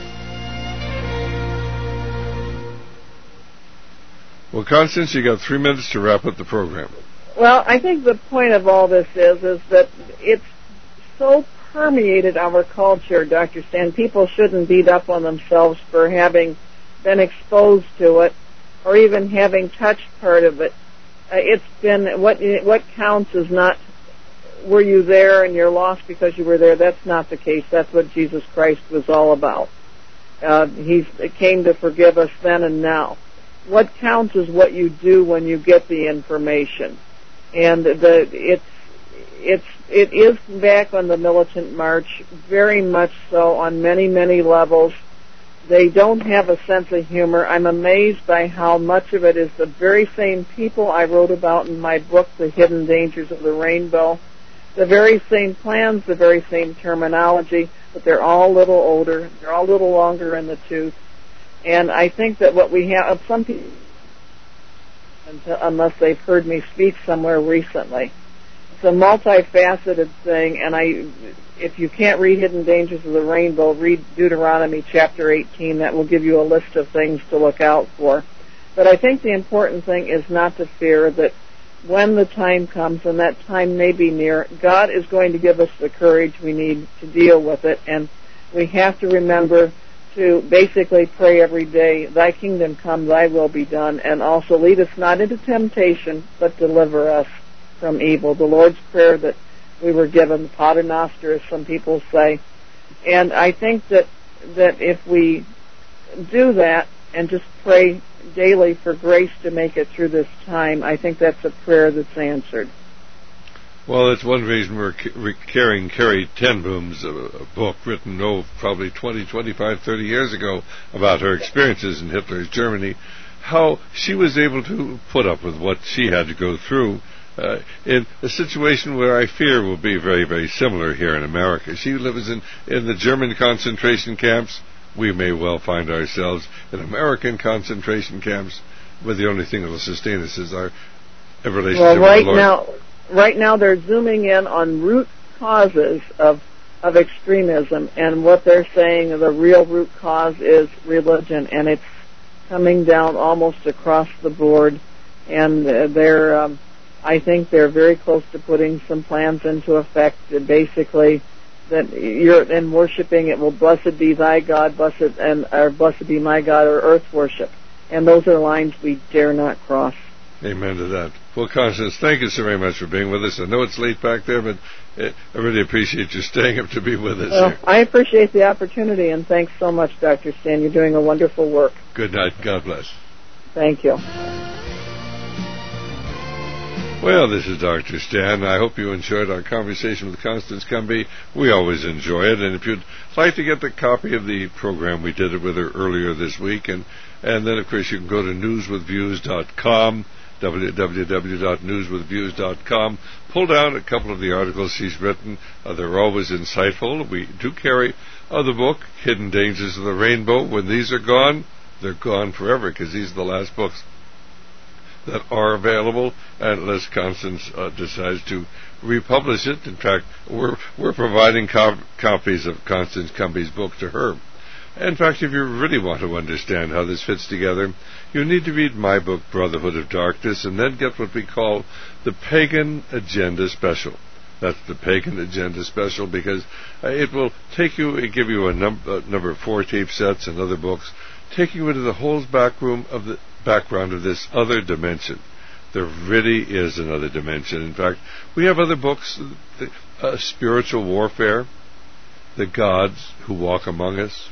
Well, Constance, you got three minutes to wrap up the program. Well, I think the point of all this is, is that it's so permeated our culture, Doctor Stan. People shouldn't beat up on themselves for having been exposed to it or even having touched part of it. Uh, it's been, what what counts is not, were you there and you're lost because you were there. That's not the case. That's what Jesus Christ was all about. Uh, he came to forgive us then and now. What counts is what you do when you get the information. And the it's it's it is back on the militant march, very much so on many, many levels. They don't have a sense of humor. I'm amazed by how much of it is the very same people I wrote about in my book, The Hidden Dangers of the Rainbow. The very same plans, the very same terminology, but they're all a little older. They're all a little longer in the tooth. And I think that what we have, some people, unless they've heard me speak somewhere recently, it's a multifaceted thing, and I, if you can't read Hidden Dangers of the Rainbow, read Deuteronomy chapter eighteen. That will give you a list of things to look out for. But I think the important thing is not to fear that when the time comes, and that time may be near, God is going to give us the courage we need to deal with it, and we have to remember to basically pray every day, Thy kingdom come, Thy will be done, and also lead us not into temptation, but deliver us from evil. The Lord's Prayer that we were given, Pater Noster, as some people say. And I think that that if we do that and just pray daily for grace to make it through this time, I think that's a prayer that's answered. Well, that's one reason we're carrying Carrie ten Boom's uh, book, written, oh, probably twenty, twenty-five, thirty years ago, about her experiences in Hitler's Germany, how she was able to put up with what she had to go through uh, in a situation where I fear will be very, very similar here in America. She lives in, in the German concentration camps. We may well find ourselves in American concentration camps, where the only thing that will sustain us is our relationship well, right with the Lord. Now, right now they're zooming in on root causes of of extremism, and what they're saying the real root cause is religion, and it's coming down almost across the board. And uh, they're, um, I think they're very close to putting some plans into effect. Uh, basically, that you're in worshiping it will blessed be thy God, blessed and or blessed be my God, or earth worship, and those are lines we dare not cross. Amen to that. Well, Constance, thank you so very much for being with us. I know it's late back there, but I really appreciate you staying up to be with us well, here. I appreciate the opportunity, and thanks so much, Doctor Stan. You're doing a wonderful work. Good night. God bless. Thank you. Well, this is Doctor Stan. I hope you enjoyed our conversation with Constance Cumbey. We always enjoy it, and if you'd like to get the copy of the program, we did it with her earlier this week, and, and then, of course, you can go to news with views dot com w w w dot news with views dot com. Pull down a couple of the articles she's written. Uh, they're always insightful. We do carry uh, the book, Hidden Dangers of the Rainbow. When these are gone, they're gone forever, because these are the last books that are available, unless Constance uh, decides to republish it. In fact, we're we're providing cop- copies of Constance Cumby's book to her. In fact, if you really want to understand how this fits together, you need to read my book, Brotherhood of Darkness, and then get what we call the Pagan Agenda Special. That's the Pagan Agenda Special, because uh, it will take you, it give you a num- uh, number of four tape sets and other books, taking you into the whole back room of the background of this other dimension. There really is another dimension. In fact, we have other books, the, uh, Spiritual Warfare, The Gods Who Walk Among Us,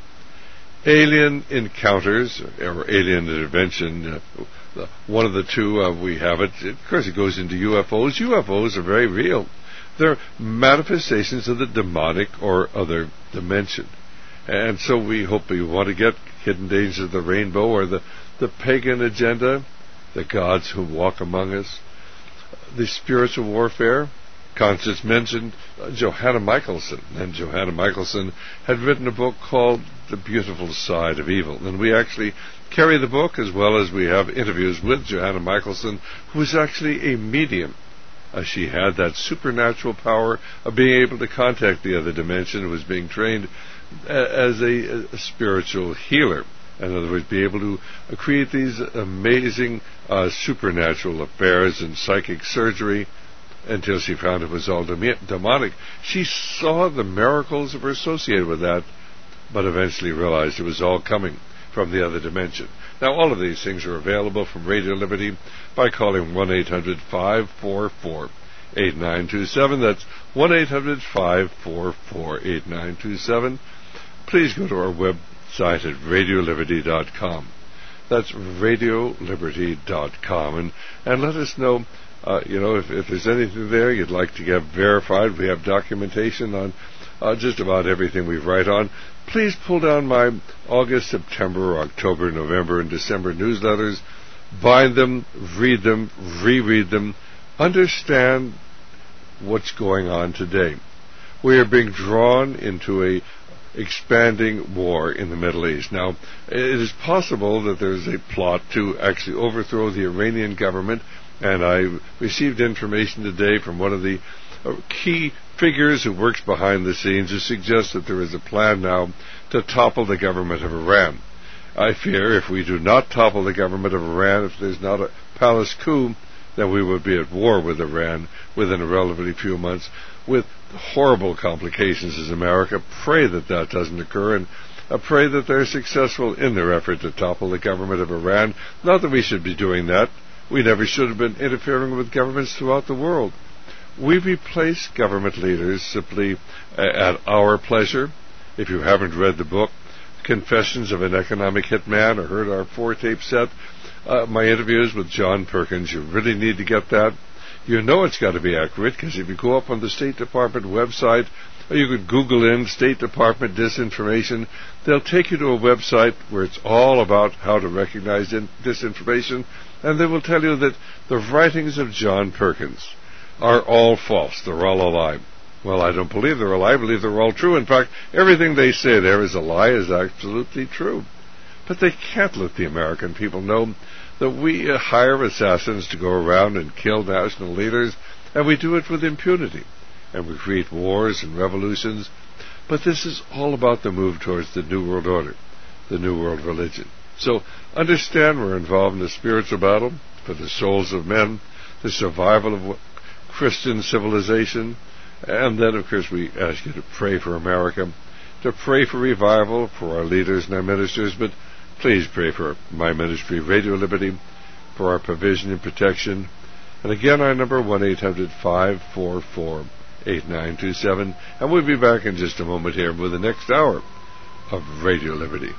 Alien Encounters, or Alien Intervention. Uh, one of the two, uh, we have it. Of course, it goes into U F Os. U F Os are very real. They're manifestations of the demonic or other dimension. And so we hope you want to get Hidden Dangers of the Rainbow, or the, the Pagan Agenda, The Gods Who Walk Among Us, the Spiritual Warfare. Constance mentioned uh, Johanna Michelson, and Johanna Michelson had written a book called The Beautiful Side of Evil. And we actually carry the book, as well as we have interviews with Johanna Michelson, who is actually a medium. Uh, she had that supernatural power of being able to contact the other dimension, and was being trained uh, as a, a spiritual healer. In other words, be able to uh, create these amazing uh, supernatural affairs and psychic surgery, until she found it was all dem- demonic. She saw the miracles that were associated with that, but eventually realized it was all coming from the other dimension. Now, all of these things are available from Radio Liberty by calling one eight hundred five four four eight nine two seven. That's one eight hundred five four four eight nine two seven. Please go to our website at radio liberty dot com. That's radio liberty dot com. And, and let us know, uh, you know, if, if there's anything there you'd like to get verified. We have documentation on uh, just about everything we write on. Please pull down my August, September, October, November, and December newsletters. Bind them, read them, reread them. Understand what's going on today. We are being drawn into a expanding war in the Middle East. Now, it is possible that there's a plot to actually overthrow the Iranian government, and I received information today from one of the uh, key figures who works behind the scenes, who suggests that there is a plan now to topple the government of Iran. I fear if we do not topple the government of Iran, if there's not a palace coup, then we would be at war with Iran within a relatively few months, with horrible complications as America. Pray that that doesn't occur, and uh, pray that they're successful in their effort to topple the government of Iran. Not that we should be doing that. We never should have been interfering with governments throughout the world. We replace government leaders simply uh, at our pleasure. If you haven't read the book, Confessions of an Economic Hitman, or heard our four-tape set, uh, my interviews with John Perkins, you really need to get that. You know it's got to be accurate, because if you go up on the State Department website, or you could Google in State Department disinformation, they'll take you to a website where it's all about how to recognize in- disinformation, and they will tell you that the writings of John Perkins are all false. They're all a lie. Well, I don't believe they're a lie. I believe they're all true. In fact, everything they say there is a lie is absolutely true. But they can't let the American people know that we uh, hire assassins to go around and kill national leaders, and we do it with impunity. And we create wars and revolutions. But this is all about the move towards the New World Order, the New World Religion. So understand we're involved in a spiritual battle for the souls of men, the survival of Christian civilization, and then, of course, we ask you to pray for America, to pray for revival for our leaders and our ministers, but please pray for my ministry, Radio Liberty, for our provision and protection. And again, our number, one eight hundred five four four eight nine two seven. And we'll be back in just a moment here with the next hour of Radio Liberty.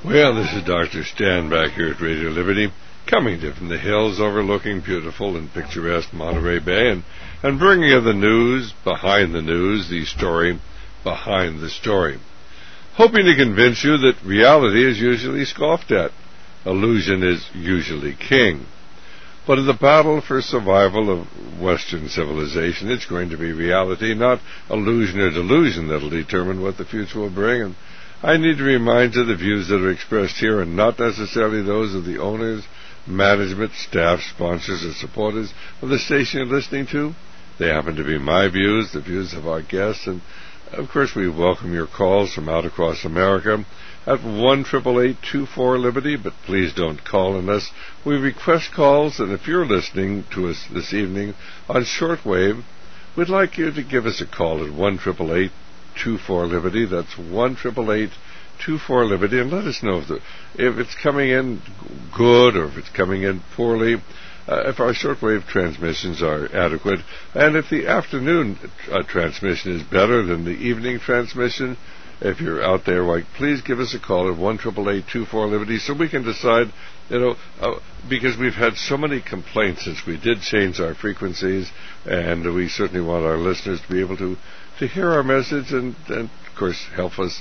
Well, this is Doctor Stan back here at Radio Liberty, coming to you from the hills overlooking beautiful and picturesque Monterey Bay, and, and bringing you the news behind the news, the story behind the story. Hoping to convince you that reality is usually scoffed at. Illusion is usually king. But in the battle for survival of Western civilization, it's going to be reality, not illusion or delusion, that'll determine what the future will bring. And I need to remind you the views that are expressed here are not necessarily those of the owners, management, staff, sponsors, or supporters of the station you're listening to. They happen to be my views, the views of our guests, and of course we welcome your calls from out across America at one eight eight eight, two four, Liberty, but please don't call unless we request calls, and if you're listening to us this evening on shortwave, we'd like you to give us a call at one eight eight eight, two four, Liberty. That's one eight eight eight, two four, Liberty, and let us know if, the, if it's coming in good or if it's coming in poorly, uh, if our shortwave transmissions are adequate, and if the afternoon uh, transmission is better than the evening transmission. If you're out there, like, please give us a call at one eight eight eight, two four, Liberty, so we can decide, you know, uh, because we've had so many complaints since we did change our frequencies, and we certainly want our listeners to be able to, to hear our message and, and, of course, help us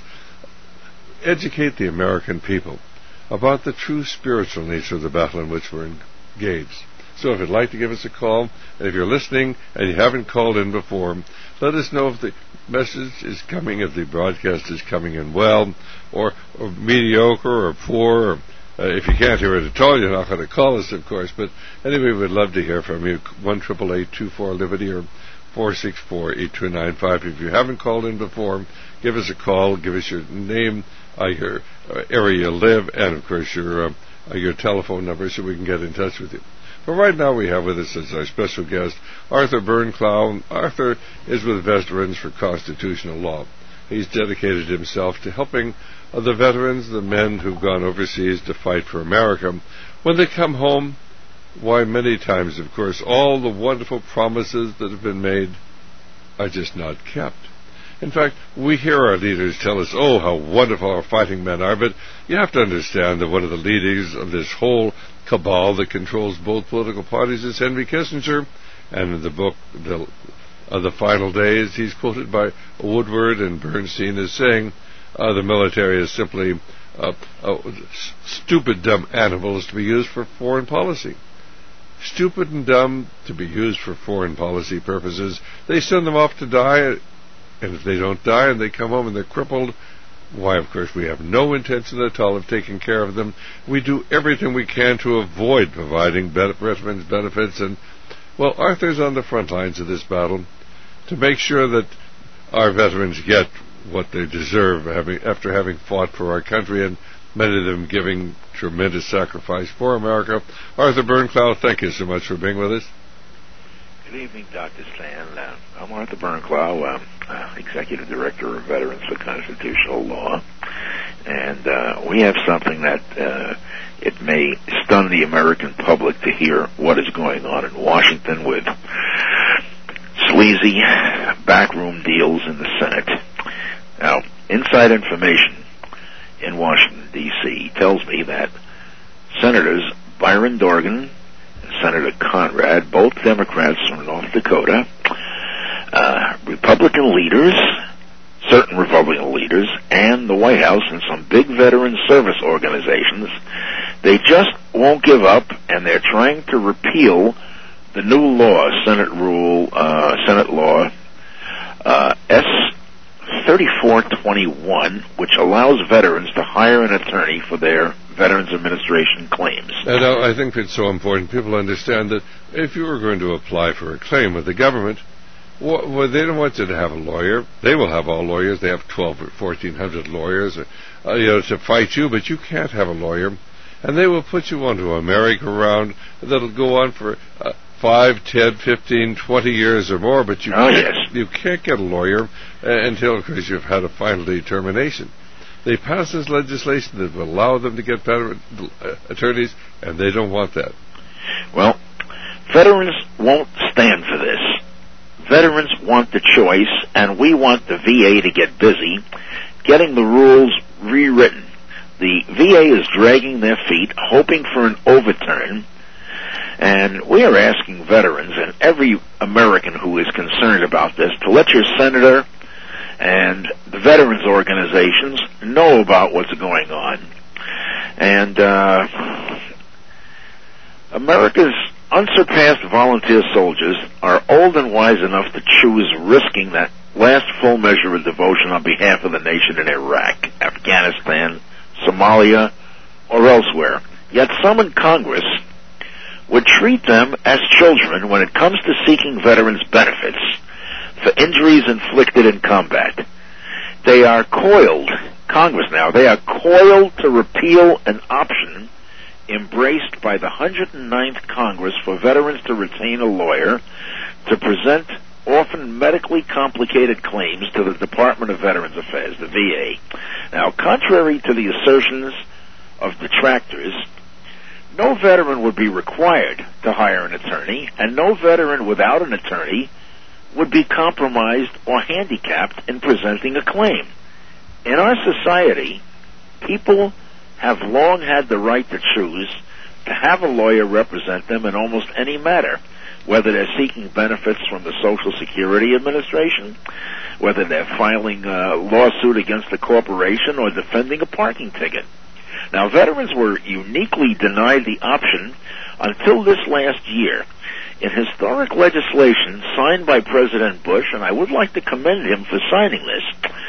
educate the American people about the true spiritual nature of the battle in which we're engaged. So if you'd like to give us a call, and if you're listening and you haven't called in before, let us know if the message is coming, if the broadcast is coming in well, or, or mediocre, or poor, or uh, if you can't hear it at all, you're not going to call us, of course. But anyway, we'd love to hear from you. one eight eight eight, two four, Liberty, or four six four, eight two nine five. If you haven't called in before, give us a call, give us your name, uh, your uh, area you live, and, of course, your, uh, uh, your telephone number so we can get in touch with you. But right now we have with us as our special guest Arthur Bernklau. Arthur is with Veterans for Constitutional Law. He's dedicated himself to helping uh, the veterans, the men who've gone overseas to fight for America. When they come home, why, many times, of course, all the wonderful promises that have been made are just not kept. In fact, we hear our leaders tell us, oh, how wonderful our fighting men are, but you have to understand that one of the leaders of this whole cabal that controls both political parties is Henry Kissinger, and in the book, The, uh, the Final Days, he's quoted by Woodward and Bernstein as saying, uh, the military is simply uh, uh, stupid, dumb animals to be used for foreign policy. Stupid and dumb to be used for foreign policy purposes. They send them off to die, and if they don't die and they come home and they're crippled, why, of course, we have no intention at all of taking care of them. We do everything we can to avoid providing veterans benefits. And, well, Arthur's on the front lines of this battle to make sure that our veterans get what they deserve having, after having fought for our country, and many of them giving tremendous sacrifice for America. Arthur Bernklau, thank you so much for being with us. Good evening, Doctor Stan. Uh, I'm Arthur Bernklau, um, uh, Executive Director of Veterans for Constitutional Law, and uh, we have something that uh, it may stun the American public to hear what is going on in Washington with sleazy backroom deals in the Senate. Now, inside information in Washington, D C tells me that Senators Byron Dorgan and Senator Conrad, both Democrats from North Dakota, uh, Republican leaders, certain Republican leaders, and the White House and some big veteran service organizations, they just won't give up, and they're trying to repeal the new law, Senate Rule, uh, Senate Law, uh, S thirty-four twenty-one, which allows veterans to hire an attorney for their Veterans Administration claims. And uh, I think it's so important people understand that if you were going to apply for a claim with the government, well, well, they don't want you to have a lawyer. They will have all lawyers. They have twelve or fourteen hundred lawyers, uh, you know, to fight you, but you can't have a lawyer. And they will put you onto a merry-go-round that'll go on for uh, five, ten, fifteen, twenty years or more, but you, oh, can't, yes. you can't get a lawyer uh, until, of course, you've had a final determination. They pass this legislation that will allow them to get better uh, attorneys, and they don't want that. Well, veterans won't stand for this. Veterans want the choice, and we want the V A to get busy getting the rules rewritten. The V A is dragging their feet, hoping for an overturn, and we are asking veterans and every American who is concerned about this to let your senator and the veterans organizations know about what's going on. And uh, America's unsurpassed volunteer soldiers are old and wise enough to choose risking that last full measure of devotion on behalf of the nation in Iraq, Afghanistan, Somalia, or elsewhere. Yet some in Congress would treat them as children when it comes to seeking veterans' benefits for injuries inflicted in combat. They are coiled, Congress now, they are coiled to repeal an option embraced by the one hundred ninth Congress for veterans to retain a lawyer to present often medically complicated claims to the Department of Veterans Affairs, the V A. Now, contrary to the assertions of detractors, no veteran would be required to hire an attorney, and no veteran without an attorney would be compromised or handicapped in presenting a claim. In our society, people have long had the right to choose to have a lawyer represent them in almost any matter, whether they're seeking benefits from the Social Security Administration, whether they're filing a lawsuit against a corporation, or defending a parking ticket. Now, veterans were uniquely denied the option until this last year in historic legislation signed by President Bush, and I would like to commend him for signing this.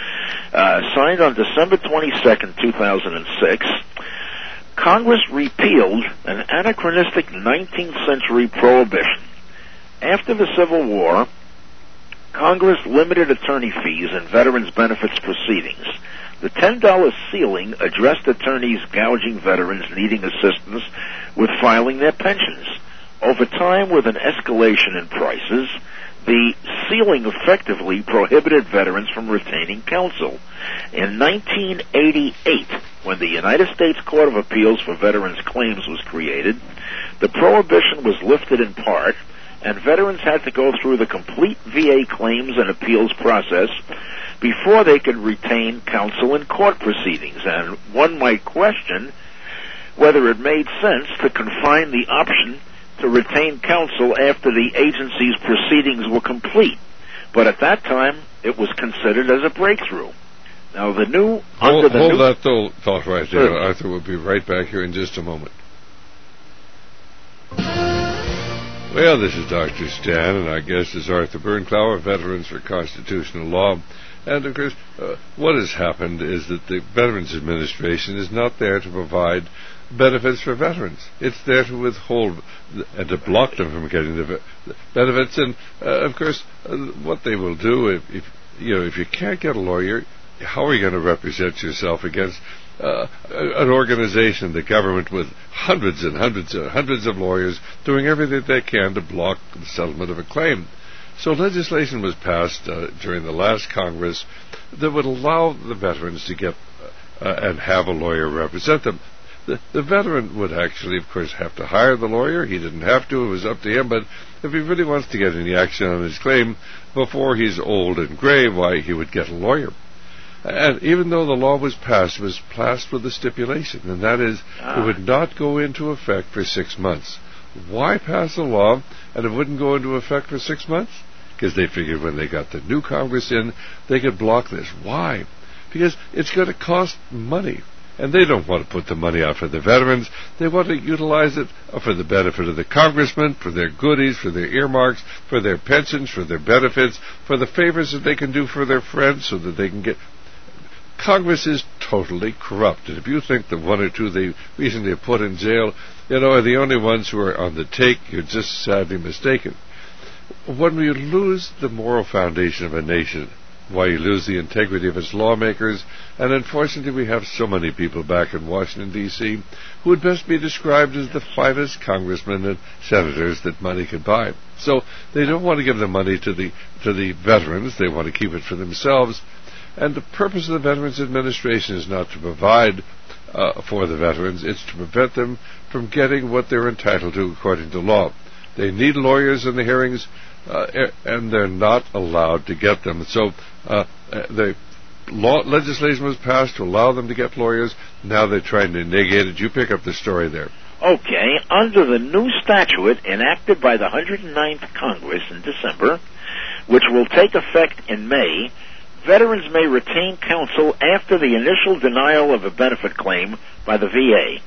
Uh, signed on December twenty-second, two thousand six, Congress repealed an anachronistic nineteenth century prohibition. After the Civil War, Congress limited attorney fees in veterans' benefits proceedings. The ten dollar ceiling addressed attorneys gouging veterans needing assistance with filing their pensions. Over time, with an escalation in prices, the ceiling effectively prohibited veterans from retaining counsel. In nineteen eighty-eight, when the United States Court of Appeals for Veterans Claims was created, the prohibition was lifted in part, and veterans had to go through the complete V A claims and appeals process before they could retain counsel in court proceedings. And one might question whether it made sense to confine the option to retain counsel after the agency's proceedings were complete. But at that time, it was considered as a breakthrough. Now, the new... Hold, under the hold new, that th- thought right there. Sure. Arthur will be right back here in just a moment. Well, this is Doctor Stan, and our guest is Arthur Bernklauer, Veterans for Constitutional Law. And, of course, uh, what has happened is that the Veterans Administration is not there to provide benefits for veterans. It's there to withhold and to block them from getting the, the benefits. And, uh, of course, uh, what they will do, if, if you know, if you can't get a lawyer, how are you going to represent yourself against uh, an organization, the government, with hundreds and hundreds and hundreds of lawyers doing everything they can to block the settlement of a claim? So legislation was passed uh, during the last Congress that would allow the veterans to get uh, and have a lawyer represent them. The, the veteran would actually, of course, have to hire the lawyer. He didn't have to. It was up to him. But if he really wants to get any action on his claim before he's old and gray, why, he would get a lawyer. And even though the law was passed, it was passed with a stipulation, and that is ah. it would not go into effect for six months. Why pass a law and it wouldn't go into effect for six months? Because they figured when they got the new Congress in, they could block this. Why? Because it's going to cost money. And they don't want to put the money out for the veterans. They want to utilize it for the benefit of the congressmen, for their goodies, for their earmarks, for their pensions, for their benefits, for the favors that they can do for their friends so that they can get... Congress is totally corrupt. And if you think the one or two they recently put in jail, you know, are the only ones who are on the take, you're just sadly mistaken. When we lose the moral foundation of a nation, why, you lose the integrity of its lawmakers, and unfortunately we have so many people back in Washington, D C who would best be described as the finest congressmen and senators that money could buy. So they don't want to give the money to the to the veterans. They want to keep it for themselves. And the purpose of the Veterans Administration is not to provide uh, for the veterans. It's to prevent them from getting what they're entitled to according to law. They need lawyers in the hearings, uh, and they're not allowed to get them. So uh, the law, legislation was passed to allow them to get lawyers. Now they're trying to negate it. You pick up the story there. Okay, under the new statute enacted by the one hundred ninth Congress in December, which will take effect in May, veterans may retain counsel after the initial denial of a benefit claim by the V A.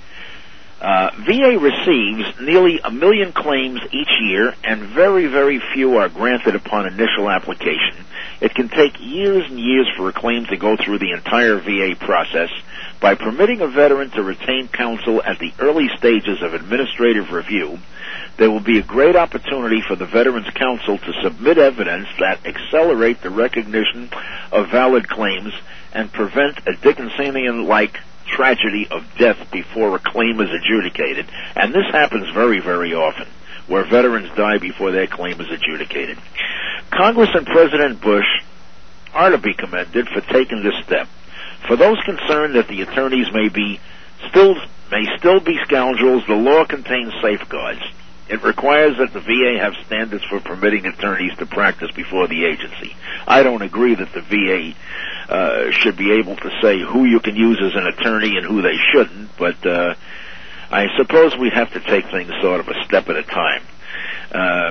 Uh, V A receives nearly a million claims each year, and very, very few are granted upon initial application. It can take years and years for a claim to go through the entire V A process. By permitting a veteran to retain counsel at the early stages of administrative review, there will be a great opportunity for the Veterans Counsel to submit evidence that accelerate the recognition of valid claims and prevent a Dickensian-like tragedy of death before a claim is adjudicated. And this happens very, very often, where veterans die before their claim is adjudicated. Congress and President Bush are to be commended for taking this step. For those concerned that the attorneys may be still may still be scoundrels, the law contains safeguards. It requires that the V A have standards for permitting attorneys to practice before the agency. I don't agree that the V A uh, should be able to say who you can use as an attorney and who they shouldn't, but uh, I suppose we have to take things sort of a step at a time. Uh,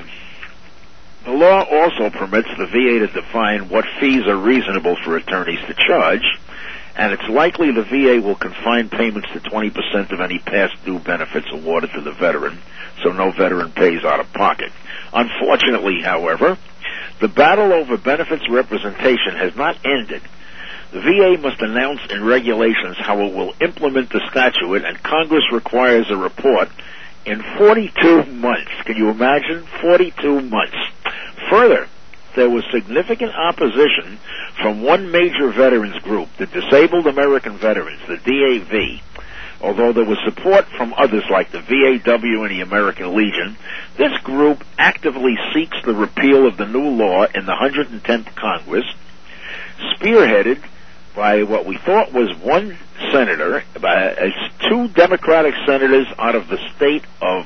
the law also permits the V A to define what fees are reasonable for attorneys to charge, and it's likely the V A will confine payments to twenty percent of any past due benefits awarded to the veteran, so no veteran pays out of pocket. Unfortunately, however, the battle over benefits representation has not ended. The V A must announce in regulations how it will implement the statute, and Congress requires a report in forty-two months. Can you imagine? forty-two months. Further, there was significant opposition from one major veterans group, the Disabled American Veterans, the D A V. Although there was support from others like the V A W and the American Legion, this group actively seeks the repeal of the new law in the one hundred tenth Congress, spearheaded by what we thought was one senator, uh, two Democratic senators out of the state of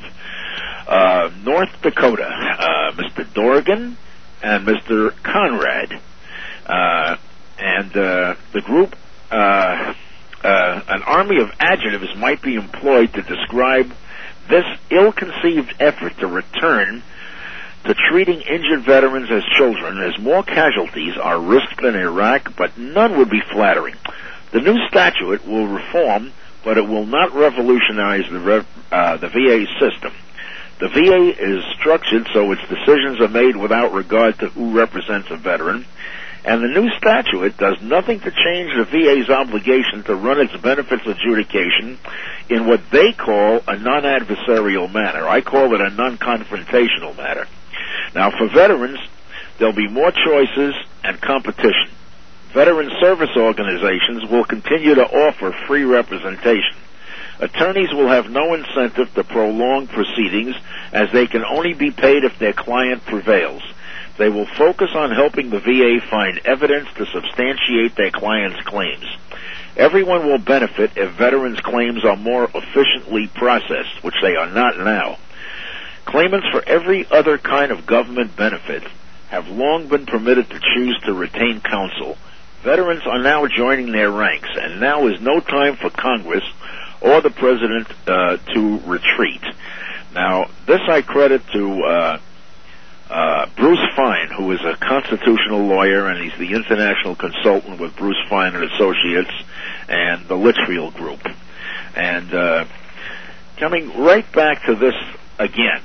uh, North Dakota, uh, Mister Dorgan and Mister Conrad. Uh, and uh, the group, uh, uh, an army of adjectives might be employed to describe this ill-conceived effort to return to treating injured veterans as children, as more casualties are risked in Iraq, but none would be flattering. The new statute will reform, but it will not revolutionize the, rev, uh, the V A system. The V A is structured so its decisions are made without regard to who represents a veteran, and the new statute does nothing to change the V A's obligation to run its benefits adjudication in what they call a non-adversarial manner. I call it a non-confrontational manner. Now, for veterans, there'll be more choices and competition. Veteran service organizations will continue to offer free representation. Attorneys will have no incentive to prolong proceedings, as they can only be paid if their client prevails. They will focus on helping the V A find evidence to substantiate their client's claims. Everyone will benefit if veterans' claims are more efficiently processed, which they are not now. Claimants for every other kind of government benefit have long been permitted to choose to retain counsel. Veterans are now joining their ranks, and now is no time for Congress or the President uh, to retreat. Now, this I credit to uh, uh, Bruce Fine, who is a constitutional lawyer, and he's the international consultant with Bruce Fine and Associates and the Litchfield Group. And uh, coming right back to this again,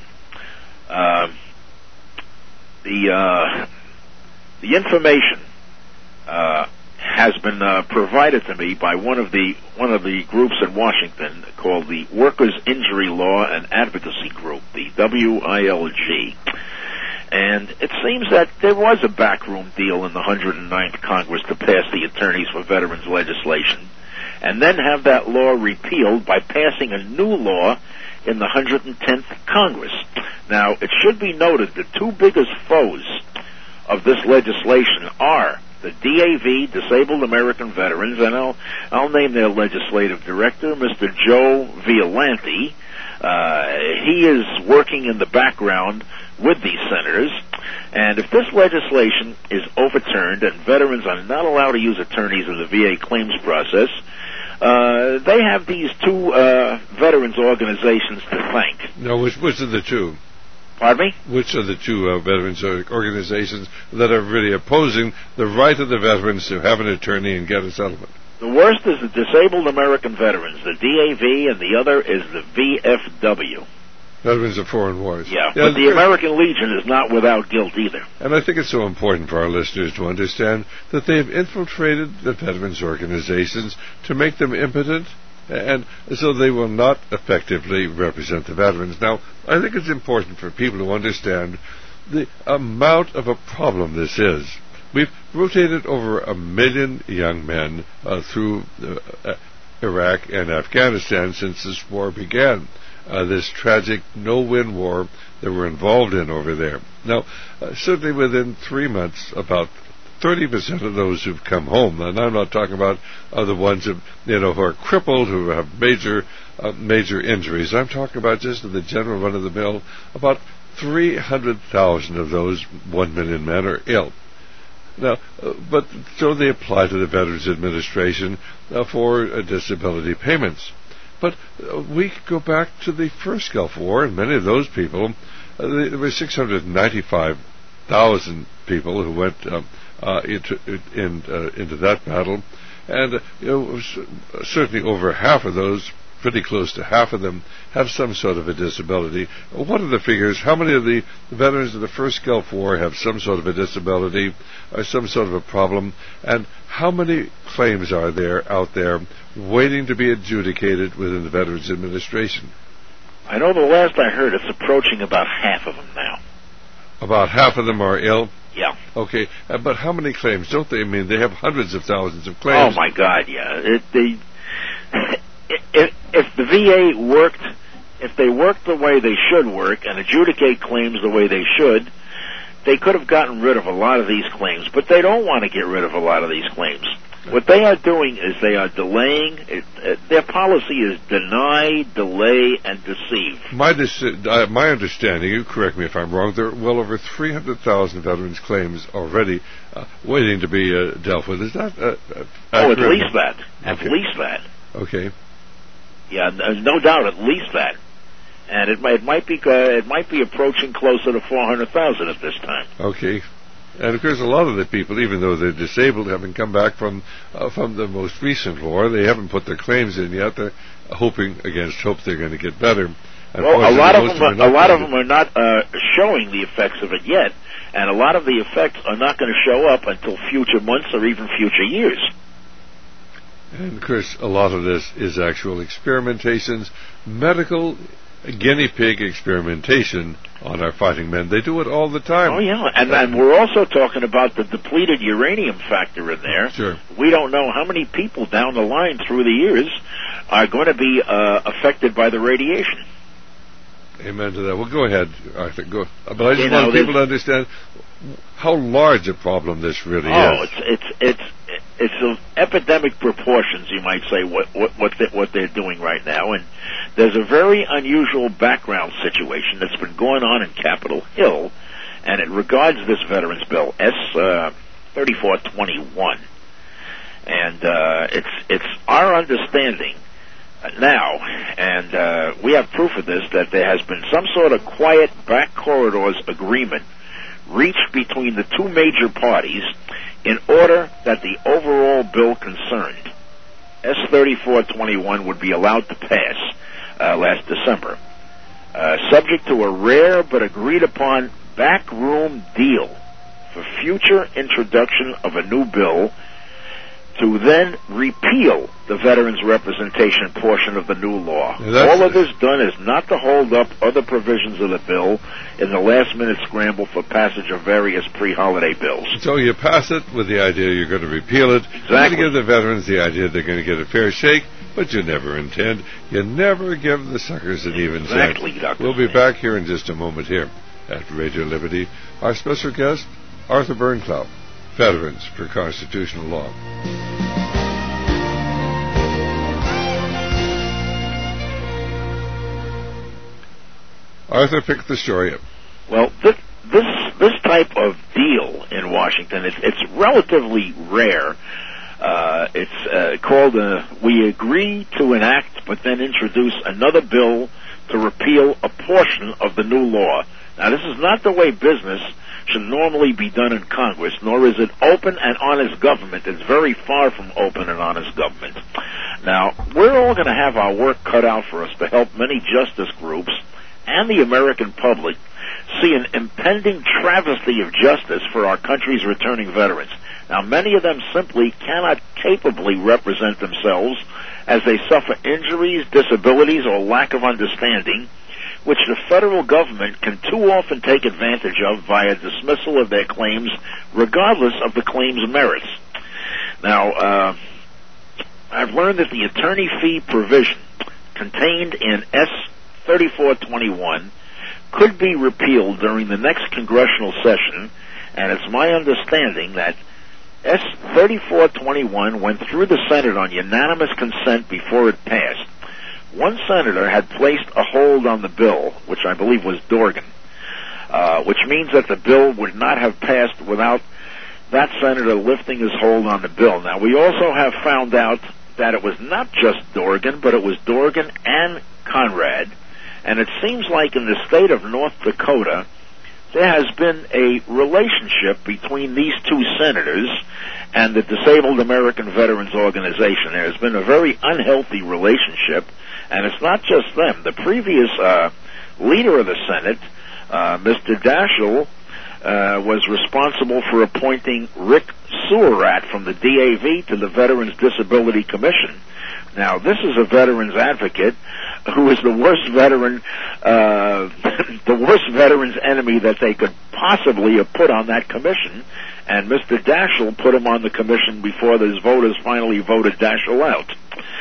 uh, the uh, the information uh, has been uh, provided to me by one of the one of the groups in Washington called the Workers' Injury Law and Advocacy Group, the W I L G. And it seems that there was a backroom deal in the one hundred ninth Congress to pass the Attorneys for Veterans legislation, and then have that law repealed by passing a new law in the one hundred tenth Congress. Now, it should be noted the two biggest foes of this legislation are the D A V, Disabled American Veterans, and I'll, I'll name their legislative director, Mister Joe Violante. Uh, he is working in the background with these senators, And if this legislation is overturned and veterans are not allowed to use attorneys in the V A claims process, uh, they have these two uh, veterans organizations to thank. No, which, which are the two? Pardon me? Which are the two uh, veterans organizations that are really opposing the right of the veterans to have an attorney and get a settlement? The worst is the Disabled American Veterans, the D A V, and the other is the V F W. Veterans of Foreign Wars. Yeah, yeah, but the American Legion is not without guilt either. And I think it's so important for our listeners to understand that they've infiltrated the veterans organizations to make them impotent, and so they will not effectively represent the veterans. Now, I think it's important for people to understand the amount of a problem this is. We've rotated over a million young men uh, through uh, Iraq and Afghanistan since this war began. Uh, this tragic no-win war that we're involved in over there. Now, uh, certainly within three months, about thirty percent of those who've come home, and I'm not talking about uh, the ones who, you know, who are crippled, who have major uh, major injuries. I'm talking about just the general run-of-the-mill. About three hundred thousand of those one million men are ill. Now, uh, but so they apply to the Veterans Administration uh, for uh, disability payments. But uh, we go back to the first Gulf War, and many of those people, uh, there were six hundred ninety-five thousand people who went um, uh, into, in, uh, into that battle, and uh, you know, certainly over half of those, pretty close to half of them, have some sort of a disability. What are the figures? How many of the veterans of the first Gulf War have some sort of a disability or some sort of a problem? And how many claims are there out there waiting to be adjudicated within the Veterans Administration? I know the last I heard, it's approaching about half of them now. About half of them are ill? Yeah. Okay, uh, but how many claims? Don't they? I mean, they have hundreds of thousands of claims. Oh, my God, yeah. It, they... If, if the V A worked, if they worked the way they should work and adjudicate claims the way they should, they could have gotten rid of a lot of these claims. But they don't want to get rid of a lot of these claims. What they are doing is they are delaying. It, it, their policy is deny, delay, and deceive. My dis- uh, my understanding, you correct me if I'm wrong, there are well over three hundred thousand veterans' claims already uh, waiting to be uh, dealt with. Is that uh, uh, Oh, at least that. At okay. least that. Okay. Yeah, no doubt, at least that, and it might, it might be uh, it might be approaching closer to four hundred thousand at this time. Okay, and of course, a lot of the people, even though they're disabled, haven't come back from uh, from the most recent war. They haven't put their claims in yet. They're hoping against hope they're going to get better. Well, a lot of them, are, a lot of them are not uh, showing the effects of it yet, and a lot of the effects are not going to show up until future months or even future years. And, of course, a lot of this is actual experimentations, medical guinea pig experimentation on our fighting men. They do it all the time. Oh, yeah, and, and we're also talking about the depleted uranium factor in there. Sure. We don't know how many people down the line through the years are going to be uh, affected by the radiation. Amen to that. Well, go ahead, Arthur. Go. But I just you want know, people to understand how large a problem this really oh, is. Oh, it's it's it's it's of epidemic proportions, you might say, what what what, they, what they're doing right now. And there's a very unusual background situation that's been going on in Capitol Hill, and it regards this Veterans Bill S thirty-four twenty-one. And uh, it's it's our understanding now, and uh, we have proof of this, that there has been some sort of quiet back corridors agreement reached between the two major parties in order that the overall bill concerned, S thirty-four twenty-one, would be allowed to pass uh, last December, uh, subject to a rare but agreed-upon backroom deal for future introduction of a new bill to then repeal the veterans representation portion of the new law. All of this done is not to hold up other provisions of the bill in the last-minute scramble for passage of various pre-holiday bills. So you pass it with the idea you're going to repeal it. Exactly. You're going to give the veterans the idea they're going to get a fair shake, but you never intend. You never give the suckers an even cent. Exactly, Doctor We'll be Smith. back here in just a moment here at Radio Liberty. Our special guest, Arthur Bernklau, Veterans for Constitutional Law. Arthur, pick the story up. Well, this this, this type of deal in Washington. It's, it's relatively rare. Uh, it's uh, called a, we agree to enact but then introduce another bill to repeal a portion of the new law. Now, this is not the way business should normally be done in Congress, nor is it open and honest government. It's very far from open and honest government. Now, we're all going to have our work cut out for us to help many justice groups and the American public see an impending travesty of justice for our country's returning veterans. Now, many of them simply cannot capably represent themselves as they suffer injuries, disabilities, or lack of understanding, which the federal government can too often take advantage of via dismissal of their claims, regardless of the claim's merits. Now, uh, I've learned that the attorney fee provision contained in S thirty-four twenty-one could be repealed during the next congressional session, and it's my understanding that S thirty-four twenty-one went through the Senate on unanimous consent before it passed. One senator had placed a hold on the bill, which I believe was Dorgan, uh, which means that the bill would not have passed without that senator lifting his hold on the bill. Now, we also have found out that it was not just Dorgan, but it was Dorgan and Conrad, and it seems like in the state of North Dakota, there has been a relationship between these two senators and the Disabled American Veterans Organization. There has been a very unhealthy relationship, and it's not just them. The previous uh, leader of the Senate, uh, Mister Daschle, uh, was responsible for appointing Rick Sewerat from the D A V to the Veterans Disability Commission. Now, this is a veterans advocate who is the worst veteran, uh, the worst veteran's enemy that they could possibly have put on that commission, and Mister Daschle put him on the commission before those voters finally voted Daschle out.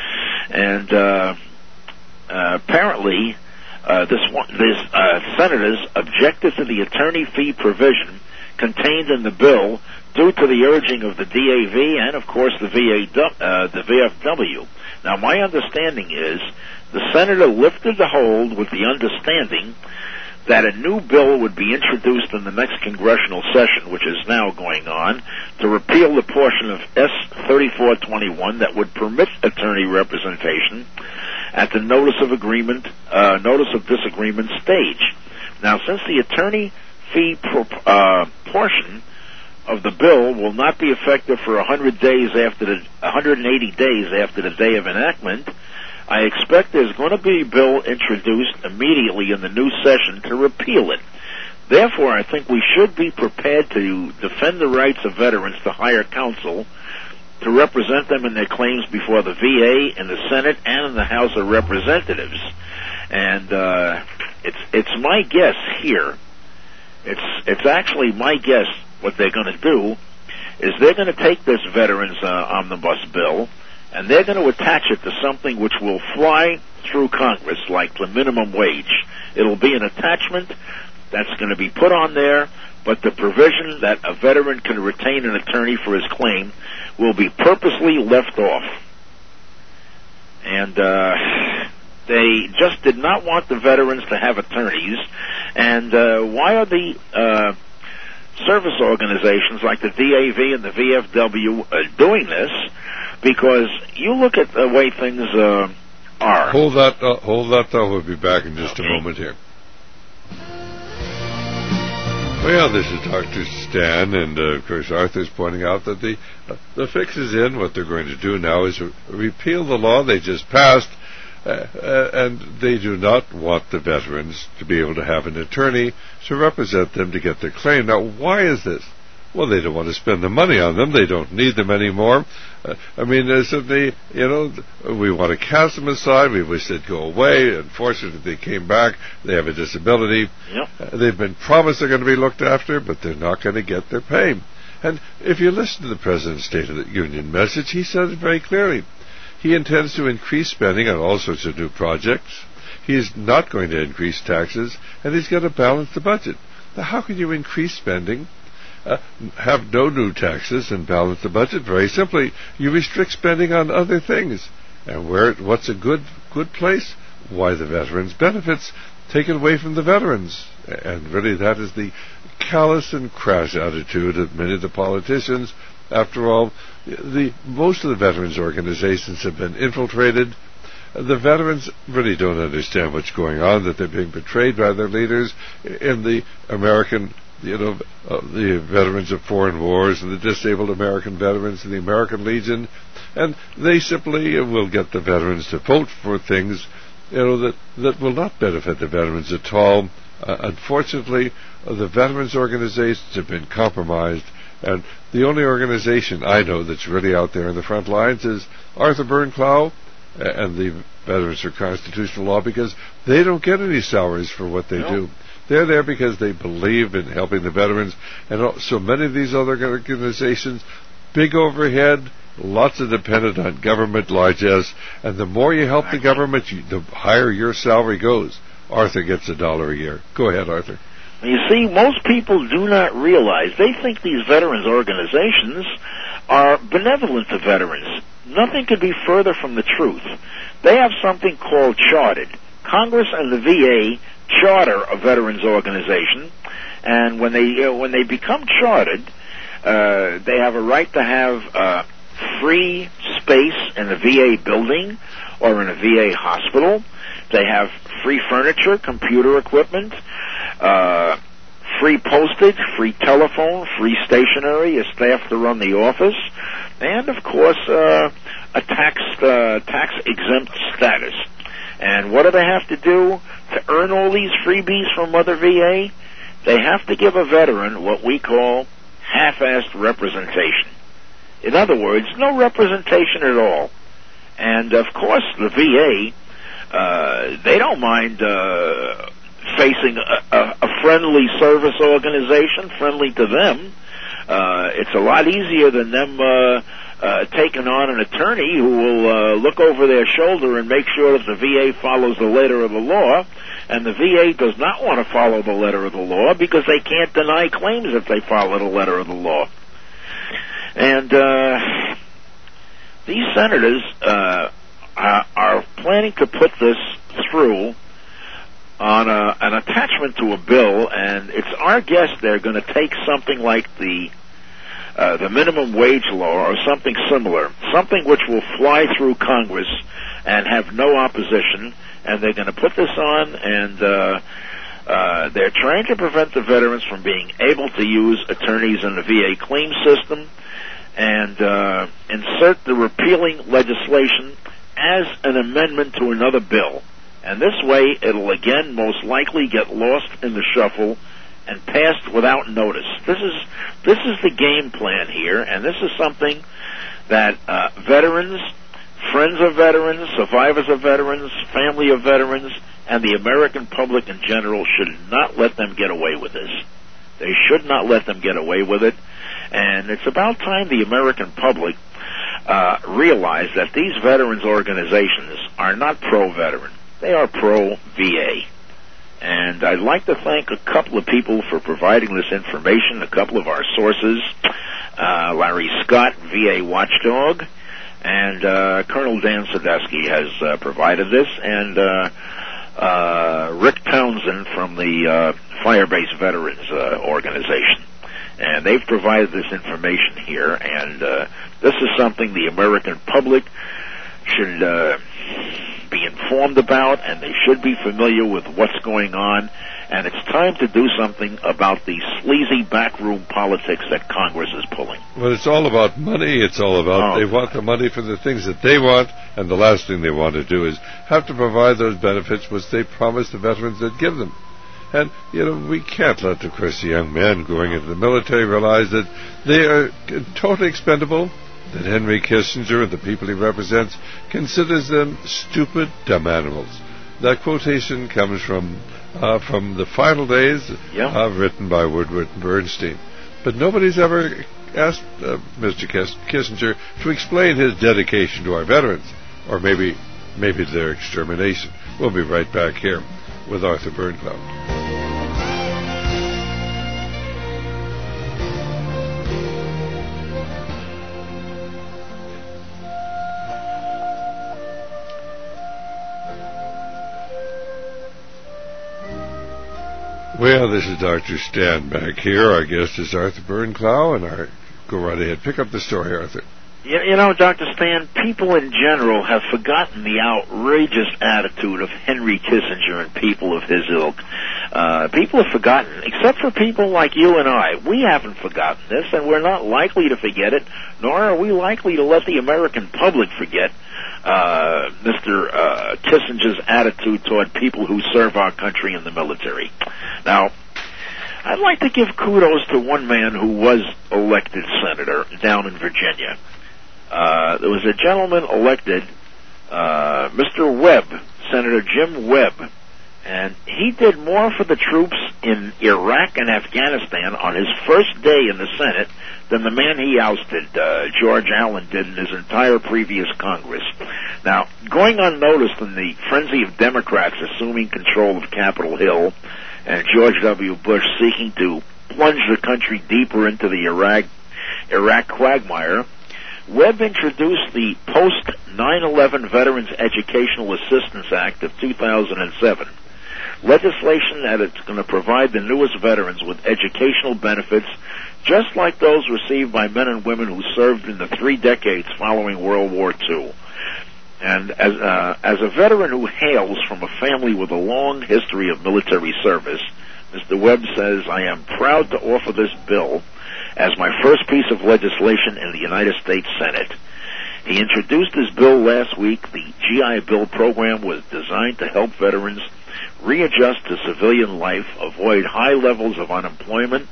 And uh, uh, apparently, uh, this one, this uh, senators objected to the attorney fee provision contained in the bill due to the urging of the D A V and, of course, the V A, uh, the V F W. Now, my understanding is the senator lifted the hold with the understanding that a new bill would be introduced in the next congressional session, which is now going on, to repeal the portion of S thirty-four twenty-one that would permit attorney representation at the notice of agreement, uh, notice of disagreement stage. Now, since the attorney fee pro- uh, portion of the bill will not be effective for one hundred days after the one hundred eighty days after the day of enactment, I expect there's going to be a bill introduced immediately in the new session to repeal it. Therefore, I think we should be prepared to defend the rights of veterans to hire counsel to represent them in their claims before the V A, in the Senate, and in the House of Representatives. And uh, it's it's my guess here. It's it's actually my guess. What they're going to do is they're going to take this veterans uh, omnibus bill and they're going to attach it to something which will fly through Congress, like the minimum wage. It'll be an attachment that's going to be put on there, but the provision that a veteran can retain an attorney for his claim will be purposely left off. And uh, they just did not want the veterans to have attorneys. And uh, why are the Uh, service organizations like the D A V and the V F W uh, doing this? Because you look at the way things uh, are. Hold that, uh, hold that thought. We'll be back in just okay. a moment here. Well, this is Doctor Stan, and uh, of course Arthur's pointing out that the uh, the fix is in. What they're going to do now is re- repeal the law they just passed, uh, uh, and they do not want the veterans to be able to have an attorney to represent them to get their claim. Now, why is this? Well, they don't want to spend the money on them. They don't need them anymore. Uh, I mean, uh, so they, you know, we want to cast them aside. We wish they'd go away. Unfortunately, they came back. They have a disability. Yep. Uh, they've been promised they're going to be looked after, but they're not going to get their pay. And if you listen to the President's State of the Union message, he said it very clearly. He intends to increase spending on all sorts of new projects. He is not going to increase taxes, and he's going to balance the budget. Now, how can you increase spending, uh, have no new taxes, and balance the budget? Very simply, you restrict spending on other things. And where? What's a good good place? Why, the veterans' benefits. take it away from the veterans. And really that is the callous and crass attitude of many of the politicians. After all, the most of the veterans organizations have been infiltrated. The veterans really don't understand what's going on, that they're being betrayed by their leaders in the American, you know, uh, the veterans of foreign wars and the disabled American veterans and the American Legion. And they simply will get the veterans to vote for things, you know, that, that will not benefit the veterans at all. Uh, unfortunately, uh, the veterans organizations have been compromised, and the only organization I know that's really out there in the front lines is Arthur Burnclough and the Veterans for Constitutional Law, because they don't get any salaries for what they no. do. They're there because they believe in helping the veterans, and so many of these other organizations, big overhead, lots of dependent on government largesse, and the more you help the government, you, the higher your salary goes. Arthur gets a dollar a year. Go ahead, Arthur. You see, most people do not realize, they think these veterans organizations are benevolent to veterans. Nothing could be further from the truth. They have something called chartered. Congress and the V A charter a veterans organization, and when they uh, when they become chartered, uh, they have a right to have uh, free space in a V A building or in a V A hospital. They have free furniture, computer equipment, uh, free postage, free telephone, free stationery, a staff to run the office, and of course uh, a tax uh, tax exempt status. And what do they have to do to earn all these freebies from Mother V A? They have to give a veteran what we call half-assed representation. In other words, no representation at all. And of course, the V A, uh, they don't mind uh, facing a, a, a friendly service organization, friendly to them. Uh, it's a lot easier than them uh, uh, taking on an attorney who will uh, look over their shoulder and make sure that the V A follows the letter of the law. And the V A does not want to follow the letter of the law because they can't deny claims if they follow the letter of the law. And uh, these senators uh, are, are planning to put this through on a, an attachment to a bill, and it's our guess they're going to take something like the uh, the minimum wage law or something similar, something which will fly through Congress and have no opposition, and they're going to put this on, and uh, uh, they're trying to prevent the veterans from being able to use attorneys in the V A claim system, and uh, insert the repealing legislation as an amendment to another bill. And this way, it'll again most likely get lost in the shuffle and passed without notice. This is this is the game plan here, and this is something that uh, veterans, friends of veterans, survivors of veterans, family of veterans, and the American public in general should not let them get away with this. They should not let them get away with it. And it's about time the American public uh, realize that these veterans organizations are not pro-veteran. They are pro-V A. And I'd like to thank a couple of people for providing this information, a couple of our sources, uh, Larry Scott, V A Watchdog, and uh, Colonel Dan Sadowski has uh, provided this, and uh, uh, Rick Townsend from the uh, Firebase Veterans uh, Organization. And they've provided this information here, and uh, this is something the American public should uh, be informed about, and they should be familiar with what's going on, and it's time to do something about the sleazy backroom politics that Congress is pulling. Well, it's all about money. It's all about, oh, they want the money for the things that they want, and the last thing they want to do is have to provide those benefits which they promised the veterans they'd give them. And, you know, we can't let, of course, the young men going into the military realize that they are totally expendable, that Henry Kissinger and the people he represents considers them stupid, dumb animals. That quotation comes from uh, from The Final Days, yeah. uh, written by Woodward and Bernstein. But nobody's ever asked uh, Mister Kiss- Kissinger to explain his dedication to our veterans, or maybe maybe their extermination. We'll be right back here with Arthur Burnclough. Well, this is Doctor Stan back here. Our guest is Arthur Bernklau, and our, go right ahead. Pick up the story, Arthur. You, you know, Doctor Stan, people in general have forgotten the outrageous attitude of Henry Kissinger and people of his ilk. Uh, people have forgotten, except for people like you and I. We haven't forgotten this, and we're not likely to forget it, nor are we likely to let the American public forget uh, Mister Uh, Kissinger's attitude toward people who serve our country in the military. Now, I'd like to give kudos to one man who was elected senator down in Virginia. Uh, there was a gentleman elected, uh, Mister Webb, Senator Jim Webb, and he did more for the troops in Iraq and Afghanistan on his first day in the Senate than the man he ousted, uh, George Allen, did in his entire previous Congress. Now, going unnoticed in the frenzy of Democrats assuming control of Capitol Hill and George W. Bush seeking to plunge the country deeper into the Iraq, Iraq quagmire, Webb introduced the post nine eleven Veterans Educational Assistance Act of two thousand seven, legislation that is going to provide the newest veterans with educational benefits just like those received by men and women who served in the three decades following World War Two. And as, uh, as a veteran who hails from a family with a long history of military service, Mister Webb says, "I am proud to offer this bill as my first piece of legislation in the United States Senate." He introduced his bill last week. The G I Bill program was designed to help veterans readjust to civilian life, avoid high levels of unemployment,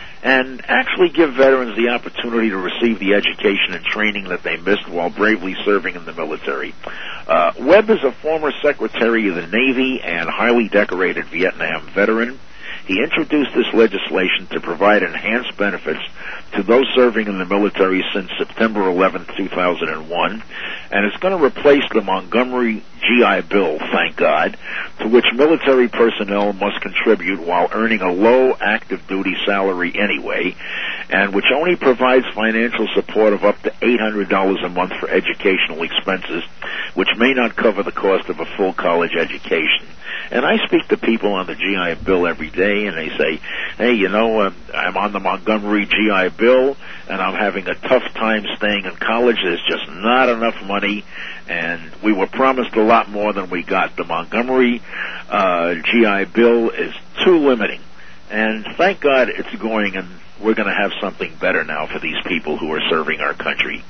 and actually give veterans the opportunity to receive the education and training that they missed while bravely serving in the military. Uh, Webb is a former Secretary of the Navy and highly decorated Vietnam veteran. He introduced this legislation to provide enhanced benefits to those serving in the military since September eleventh, two thousand one, and it's going to replace the Montgomery G I Bill, thank God, to which military personnel must contribute while earning a low active duty salary anyway, and which only provides financial support of up to eight hundred dollars a month for educational expenses, which may not cover the cost of a full college education. And I speak to people on the G I Bill every day, and they say, hey, you know, uh, I'm on the Montgomery G I Bill, and I'm having a tough time staying in college. There's just not enough money, and we were promised a lot more than we got. The Montgomery uh, G I Bill is too limiting, and thank God it's going, and we're going to have something better now for these people who are serving our country.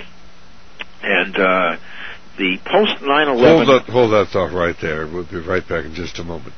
And uh the post nine eleven... Hold that, hold that thought right there. We'll be right back in just a moment.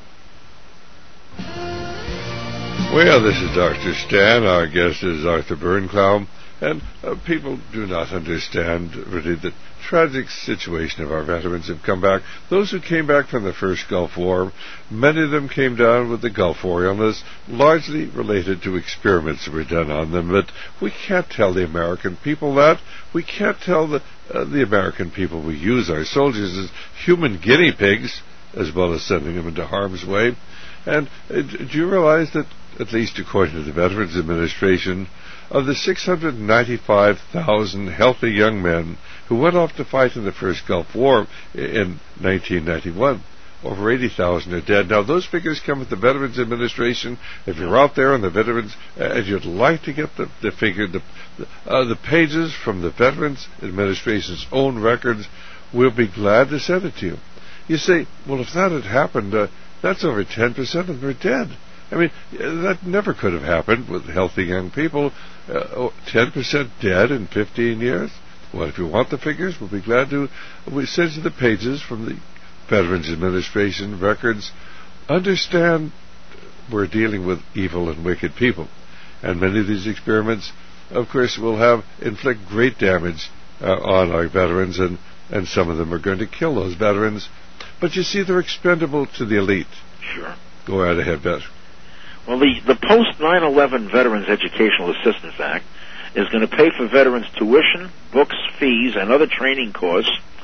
Well, this is Doctor Stan. Our guest is Arthur Bernklau. And uh, people do not understand really the tragic situation of our veterans who have come back. Those who came back from the first Gulf War, many of them came down with the Gulf War illness, largely related to experiments that were done on them. But we can't tell the American people that. We can't tell the, uh, the American people we use our soldiers as human guinea pigs, as well as sending them into harm's way. And uh, do you realize that, at least according to the Veterans Administration, of the six hundred ninety-five thousand healthy young men who went off to fight in the first Gulf War in nineteen ninety-one, over eighty thousand are dead. Now, those figures come with the Veterans Administration. If you're out there on the Veterans, uh, and you'd like to get the, the figure, the, uh, the pages from the Veterans Administration's own records, we'll be glad to send it to you. You say, well, if that had happened, uh, that's over ten percent of them are dead. I mean, that never could have happened with healthy young people. Uh, ten percent dead in fifteen years? Well, if you want the figures, we'll be glad to. We send you the pages from the Veterans Administration records. Understand we're dealing with evil and wicked people. And many of these experiments, of course, will have inflict great damage uh, on our veterans, and, and some of them are going to kill those veterans. But you see, they're expendable to the elite. Sure. Go right ahead, Beth. Well, the, the post nine eleven Veterans Educational Assistance Act is going to pay for veterans' tuition, books, fees, and other training costs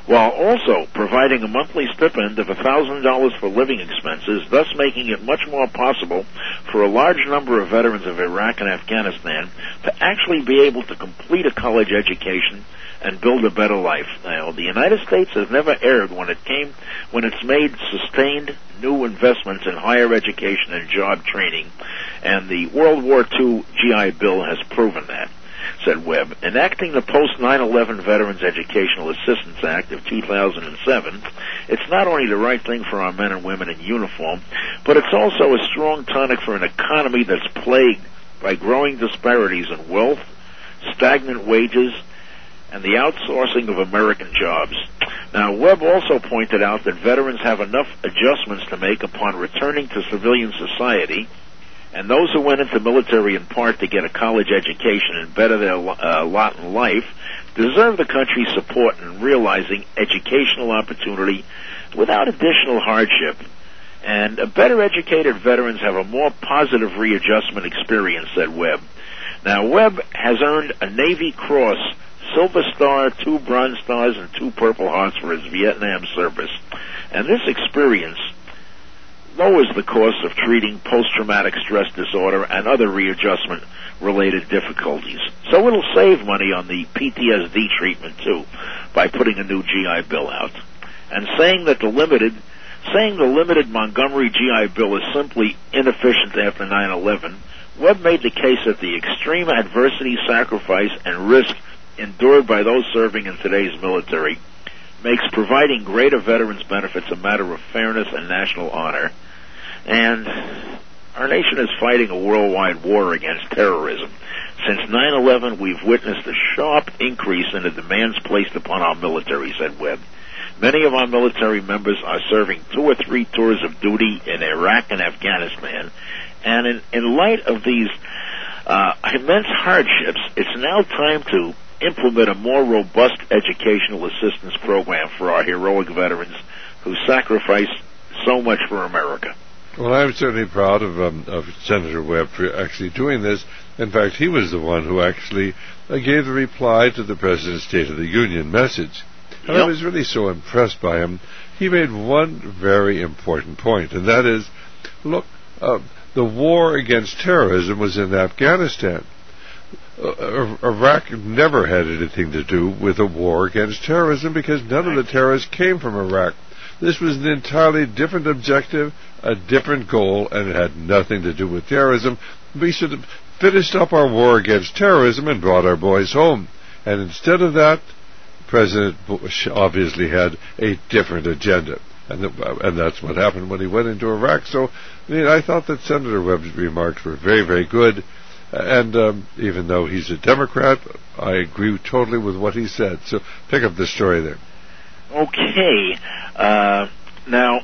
while also providing a monthly stipend of one thousand dollars for living expenses, thus making it much more possible for a large number of veterans of Iraq and Afghanistan to actually be able to complete a college education and build a better life. Now, the United States has never erred when it came, when it's made sustained new investments in higher education and job training, and the World War Two G I Bill has proven that, said Webb. Enacting the post nine eleven Veterans Educational Assistance Act of two thousand seven, it's not only the right thing for our men and women in uniform, but it's also a strong tonic for an economy that's plagued by growing disparities in wealth, stagnant wages, and the outsourcing of American jobs. Now, Webb also pointed out that veterans have enough adjustments to make upon returning to civilian society, and those who went into military in part to get a college education and better their uh, lot in life deserve the country's support in realizing educational opportunity without additional hardship. And uh, better educated veterans have a more positive readjustment experience, said Webb. Now, Webb has earned a Navy Cross, Silver Star, two Bronze Stars, and two Purple Hearts for his Vietnam service. And this experience lowers the cost of treating post-traumatic stress disorder and other readjustment-related difficulties. So it'll save money on the P T S D treatment, too, by putting a new G I Bill out. And saying that the limited, saying the limited Montgomery G I Bill is simply inefficient after nine eleven, Webb made the case that the extreme adversity, sacrifice, and risk endured by those serving in today's military makes providing greater veterans benefits a matter of fairness and national honor. And our nation is fighting a worldwide war against terrorism. Since nine eleven, we've witnessed a sharp increase in the demands placed upon our military, said Webb. Many of our military members are serving two or three tours of duty in Iraq and Afghanistan, and in, in light of these uh, immense hardships, it's now time to implement a more robust educational assistance program for our heroic veterans who sacrifice so much for America. Well, I'm certainly proud of, um, of Senator Webb for actually doing this. In fact, he was the one who actually uh, gave the reply to the President's State of the Union message. And yep. I was really so impressed by him. He made one very important point, and that is, look, uh, the war against terrorism was in Afghanistan. Uh, Iraq never had anything to do with a war against terrorism because none of the terrorists came from Iraq. This was an entirely different objective, a different goal, and it had nothing to do with terrorism. We should have finished up our war against terrorism and brought our boys home. And instead of that, President Bush obviously had a different agenda. And, the, and that's what happened when he went into Iraq. So I mean, I thought that Senator Webb's remarks were very, very good. And um, even though he's a Democrat, I agree totally with what he said. So pick up the story there. Okay. Uh, now,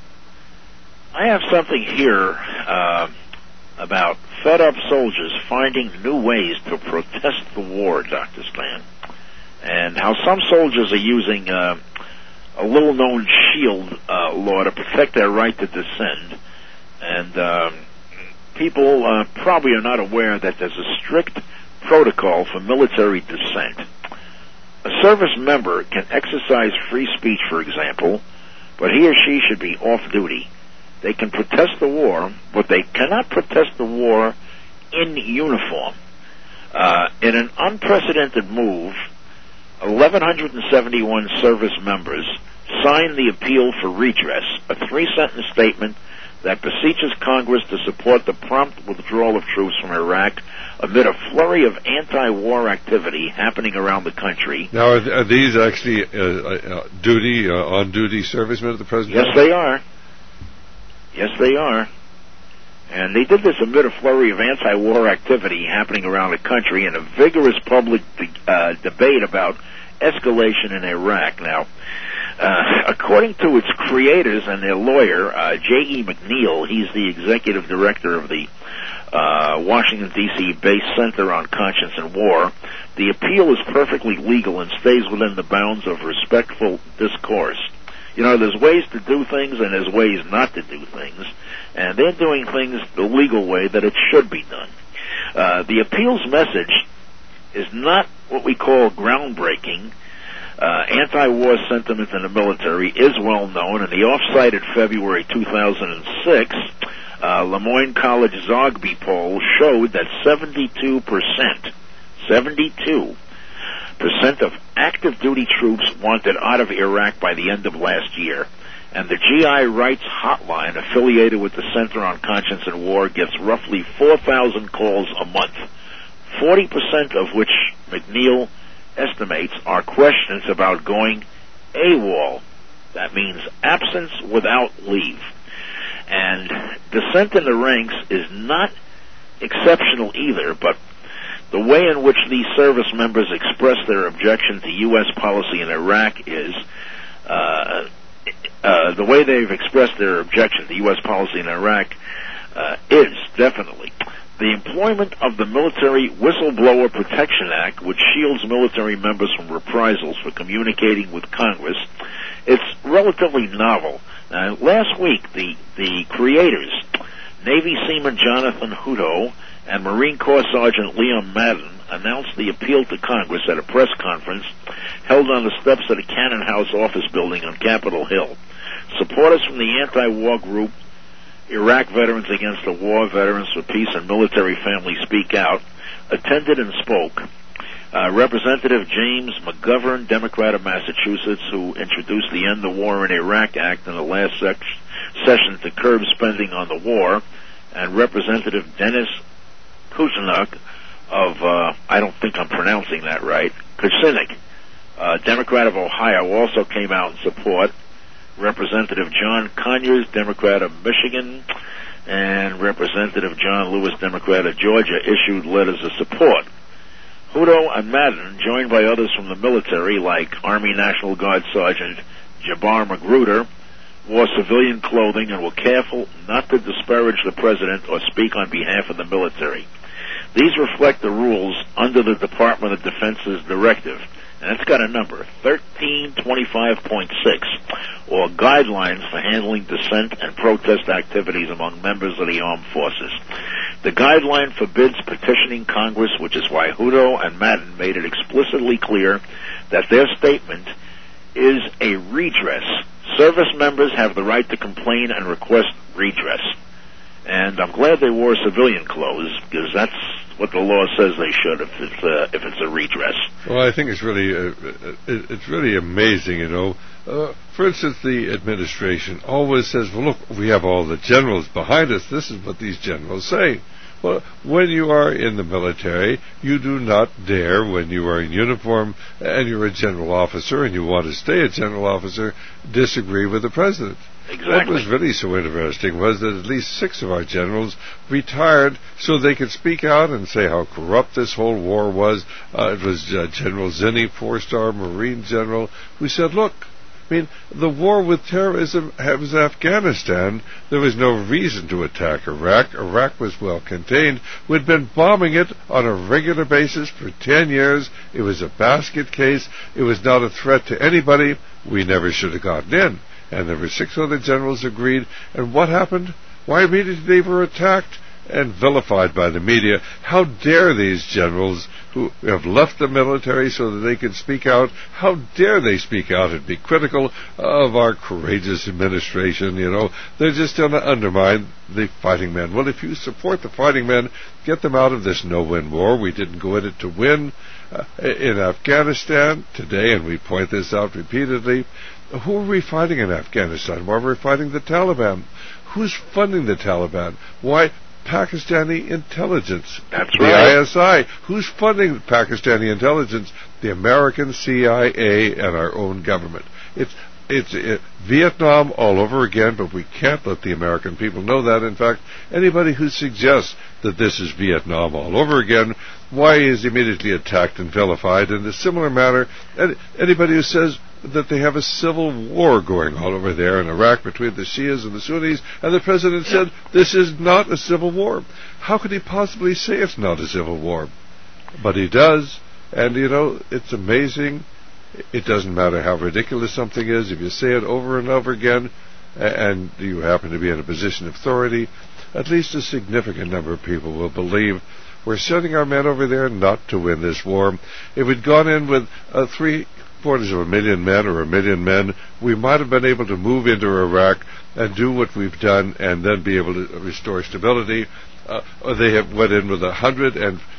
I have something here uh, about fed-up soldiers finding new ways to protest the war, Doctor Stan, and how some soldiers are using uh, a little-known shield uh, law to protect their right to dissent. And um, people uh, probably are not aware that there's a strict protocol for military dissent. A service member can exercise free speech, for example, but he or she should be off duty. They can protest the war, but they cannot protest the war in uniform. Uh, in an unprecedented move, eleven seventy-one service members signed the appeal for redress, a three-sentence statement that beseeches Congress to support the prompt withdrawal of troops from Iraq amid a flurry of anti-war activity happening around the country. Now, are, th- are these actually uh, uh, duty, uh, on-duty servicemen of the President? Yes, they are. Yes, they are. And they did this amid a flurry of anti-war activity happening around the country and a vigorous public de- uh, debate about escalation in Iraq. Now, Uh, according to its creators and their lawyer, uh, J E McNeil, he's the executive director of the uh, Washington, D C-based Center on Conscience and War, the appeal is perfectly legal and stays within the bounds of respectful discourse. You know, there's ways to do things and there's ways not to do things, and they're doing things the legal way that it should be done. Uh, the appeal's message is not what we call groundbreaking, Uh, anti-war sentiment in the military is well known. In the off-site in February two thousand six, uh, Lemoyne College Zogby poll showed that seventy-two percent, seventy-two percent of active duty troops wanted out of Iraq by the end of last year. And the G I Rights Hotline, affiliated with the Center on Conscience and War, gets roughly four thousand calls a month, forty percent of which McNeil estimates are questions about going AWOL. That means absence without leave. And dissent in the ranks is not exceptional either, but the way in which these service members express their objection to U S policy in Iraq is, uh, uh, the way they've expressed their objection to U S policy in Iraq uh, is definitely the employment of the Military Whistleblower Protection Act, which shields military members from reprisals for communicating with Congress. It's relatively novel. Uh, last week, the, the creators, Navy Seaman Jonathan Hutto and Marine Corps Sergeant Leon Madden, announced the appeal to Congress at a press conference held on the steps of the Cannon House office building on Capitol Hill. Supporters from the anti-war group Iraq Veterans Against the War, Veterans for Peace, and Military Families Speak Out attended and spoke. Uh, Representative James McGovern, Democrat of Massachusetts, who introduced the End the War in Iraq Act in the last sec- session to curb spending on the war, and Representative Dennis Kucinich of, uh, I don't think I'm pronouncing that right, Kucinich, uh, Democrat of Ohio, also came out in support. Representative John Conyers, Democrat of Michigan, and Representative John Lewis, Democrat of Georgia, issued letters of support. Hutto and Madden, joined by others from the military like Army National Guard Sergeant Jabbar Magruder, wore civilian clothing and were careful not to disparage the president or speak on behalf of the military. These reflect the rules under the Department of Defense's directive, and it's got a number, thirteen twenty-five point six, or Guidelines for Handling Dissent and Protest Activities Among Members of the Armed Forces. The guideline forbids petitioning Congress, which is why Hutto and Madden made it explicitly clear that their statement is a redress. Service members have the right to complain and request redress. And I'm glad they wore civilian clothes, because that's what the law says they should if it's uh, if it's a redress. Well, I think it's really uh, it, it's really amazing, you know. Uh, for instance, the administration always says, "Well, look, we have all the generals behind us. This is what these generals say." Well, when you are in the military, you do not dare, when you are in uniform and you're a general officer and you want to stay a general officer, disagree with the president. Exactly. What was really so interesting was that at least six of our generals retired so they could speak out and say how corrupt this whole war was. Uh, it was uh, General Zinni, four-star Marine general, who said, look, I mean, the war with terrorism was Afghanistan. There was no reason to attack Iraq. Iraq was well contained. We'd been bombing it on a regular basis for ten years. It was a basket case. It was not a threat to anybody. We never should have gotten in. And there were six other generals agreed. And what happened? Why, immediately they were attacked and vilified by the media. How dare these generals who have left the military so that they can speak out, how dare they speak out and be critical of our courageous administration, you know. They're just going to undermine the fighting men. Well, if you support the fighting men, get them out of this no-win war. We didn't go in it to win. Uh, in Afghanistan today, and we point this out repeatedly, who are we fighting in Afghanistan? Why are we fighting the Taliban? Who's funding the Taliban? Why? Pakistani intelligence. That's the right. I S I. Who's funding Pakistani intelligence? The American C I A and our own government. It's it's it, Vietnam all over again, but we can't let the American people know that. In fact, anybody who suggests that this is Vietnam all over again, why is immediately attacked and vilified in a similar manner? And anybody who says that they have a civil war going all over there in Iraq between the Shias and the Sunnis, and the president said this is not a civil war. How could he possibly say it's not a civil war? But he does, and you know, it's amazing. It doesn't matter how ridiculous something is. If you say it over and over again, and you happen to be in a position of authority, at least a significant number of people will believe we're sending our men over there not to win this war. If we'd gone in with uh, three three-quarters of a million men or a million men, we might have been able to move into Iraq and do what we've done and then be able to restore stability. Uh, they have went in with one hundred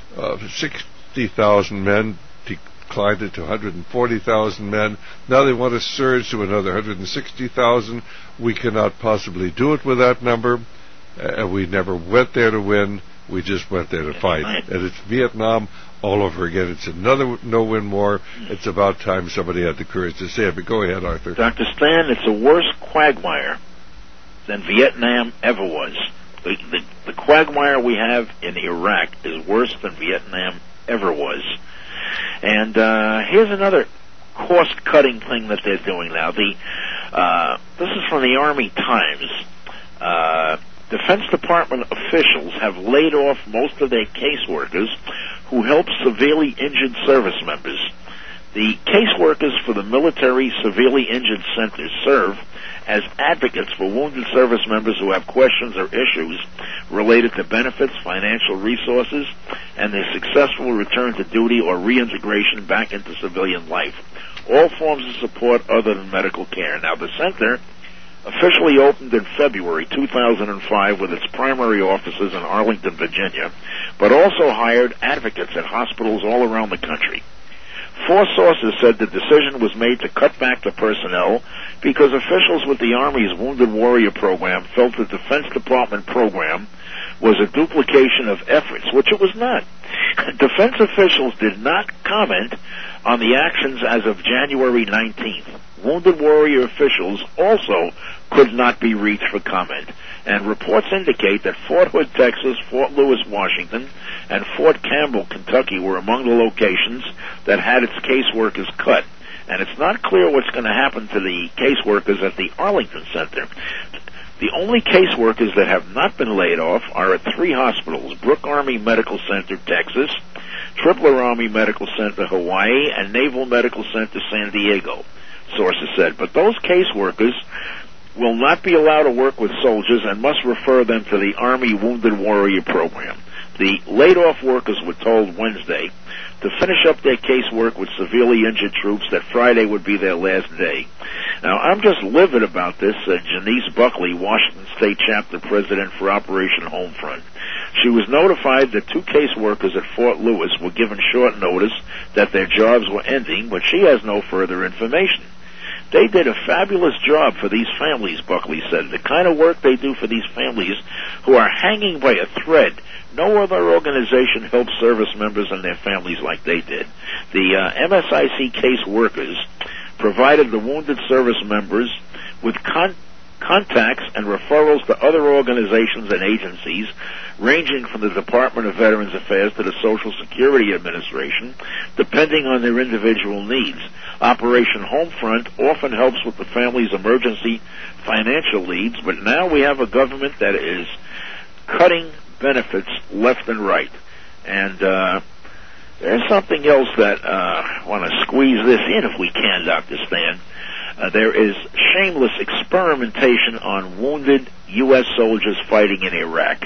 sixty thousand men, declined it to one hundred forty thousand men. Now they want to surge to another one hundred sixty thousand. We cannot possibly do it with that number. Uh, we never went there to win. We just went there to fight. And it's Vietnam all over again. It's another no-win war. It's about time somebody had the courage to say it. But go ahead, Arthur. Doctor Stan, it's a worse quagmire than Vietnam ever was. The, the, the quagmire we have in Iraq is worse than Vietnam ever was. And uh, here's another cost-cutting thing that they're doing now. The uh, this is from the Army Times. Uh, Defense Department officials have laid off most of their caseworkers who help severely injured service members. The caseworkers for the military severely injured centers serve as advocates for wounded service members who have questions or issues related to benefits, financial resources, and their successful return to duty or reintegration back into civilian life. All forms of support other than medical care. Now, the center officially opened in February two thousand five with its primary offices in Arlington, Virginia, but also hired advocates at hospitals all around the country. Four sources said the decision was made to cut back the personnel because officials with the Army's Wounded Warrior Program felt the Defense Department program was a duplication of efforts, which it was not. Defense officials did not comment on the actions as of January nineteenth. Wounded Warrior officials also could not be reached for comment, and reports indicate that Fort Hood, Texas, Fort Lewis, Washington, and Fort Campbell, Kentucky were among the locations that had its caseworkers cut. And it's not clear what's going to happen to the caseworkers at the Arlington Center. The only caseworkers that have not been laid off are at three hospitals: Brooke Army Medical Center, Texas, Tripler Army Medical Center, Hawaii, and Naval Medical Center, San Diego, sources said. But those caseworkers will not be allowed to work with soldiers and must refer them to the Army Wounded Warrior Program. The laid-off workers were told Wednesday to finish up their casework with severely injured troops, that Friday would be their last day. Now, I'm just livid about this, uh, Janice Buckley, Washington State Chapter President for Operation Homefront. She was notified that two caseworkers at Fort Lewis were given short notice that their jobs were ending, but she has no further information. They did a fabulous job for these families, Buckley said. The kind of work they do for these families who are hanging by a thread. No other organization helps service members and their families like they did. The uh, M S I C case workers provided the wounded service members with con- contacts and referrals to other organizations and agencies, ranging from the Department of Veterans Affairs to the Social Security Administration, depending on their individual needs. Operation Homefront often helps with the family's emergency financial needs, but now we have a government that is cutting benefits left and right. And uh, there's something else that uh, I want to squeeze this in if we can, Doctor Stan. Uh, there is shameless experimentation on wounded U S soldiers fighting in Iraq.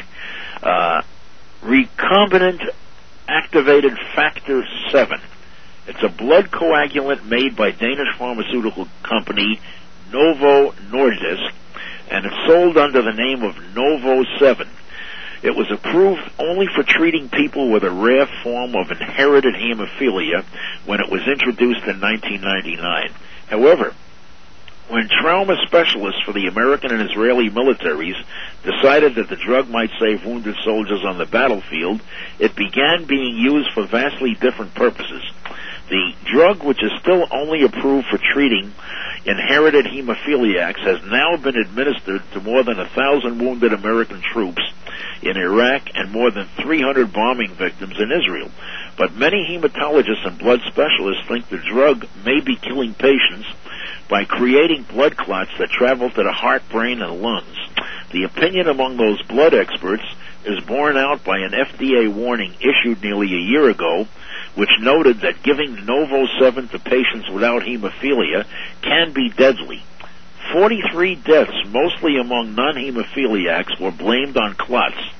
Uh, recombinant activated factor seven. It's a blood coagulant made by Danish pharmaceutical company Novo Nordisk, and it's sold under the name of Novo seven. It was approved only for treating people with a rare form of inherited hemophilia when it was introduced in nineteen ninety-nine. However, when trauma specialists for the American and Israeli militaries decided that the drug might save wounded soldiers on the battlefield, it began being used for vastly different purposes. The drug, which is still only approved for treating inherited hemophiliacs, has now been administered to more than a thousand wounded American troops in Iraq and more than three hundred bombing victims in Israel. But many hematologists and blood specialists think the drug may be killing patients by creating blood clots that travel to the heart, brain, and lungs. The opinion among those blood experts is borne out by an F D A warning issued nearly a year ago, which noted that giving Novo seven to patients without hemophilia can be deadly. forty-three deaths, mostly among non-hemophiliacs, were blamed on clots.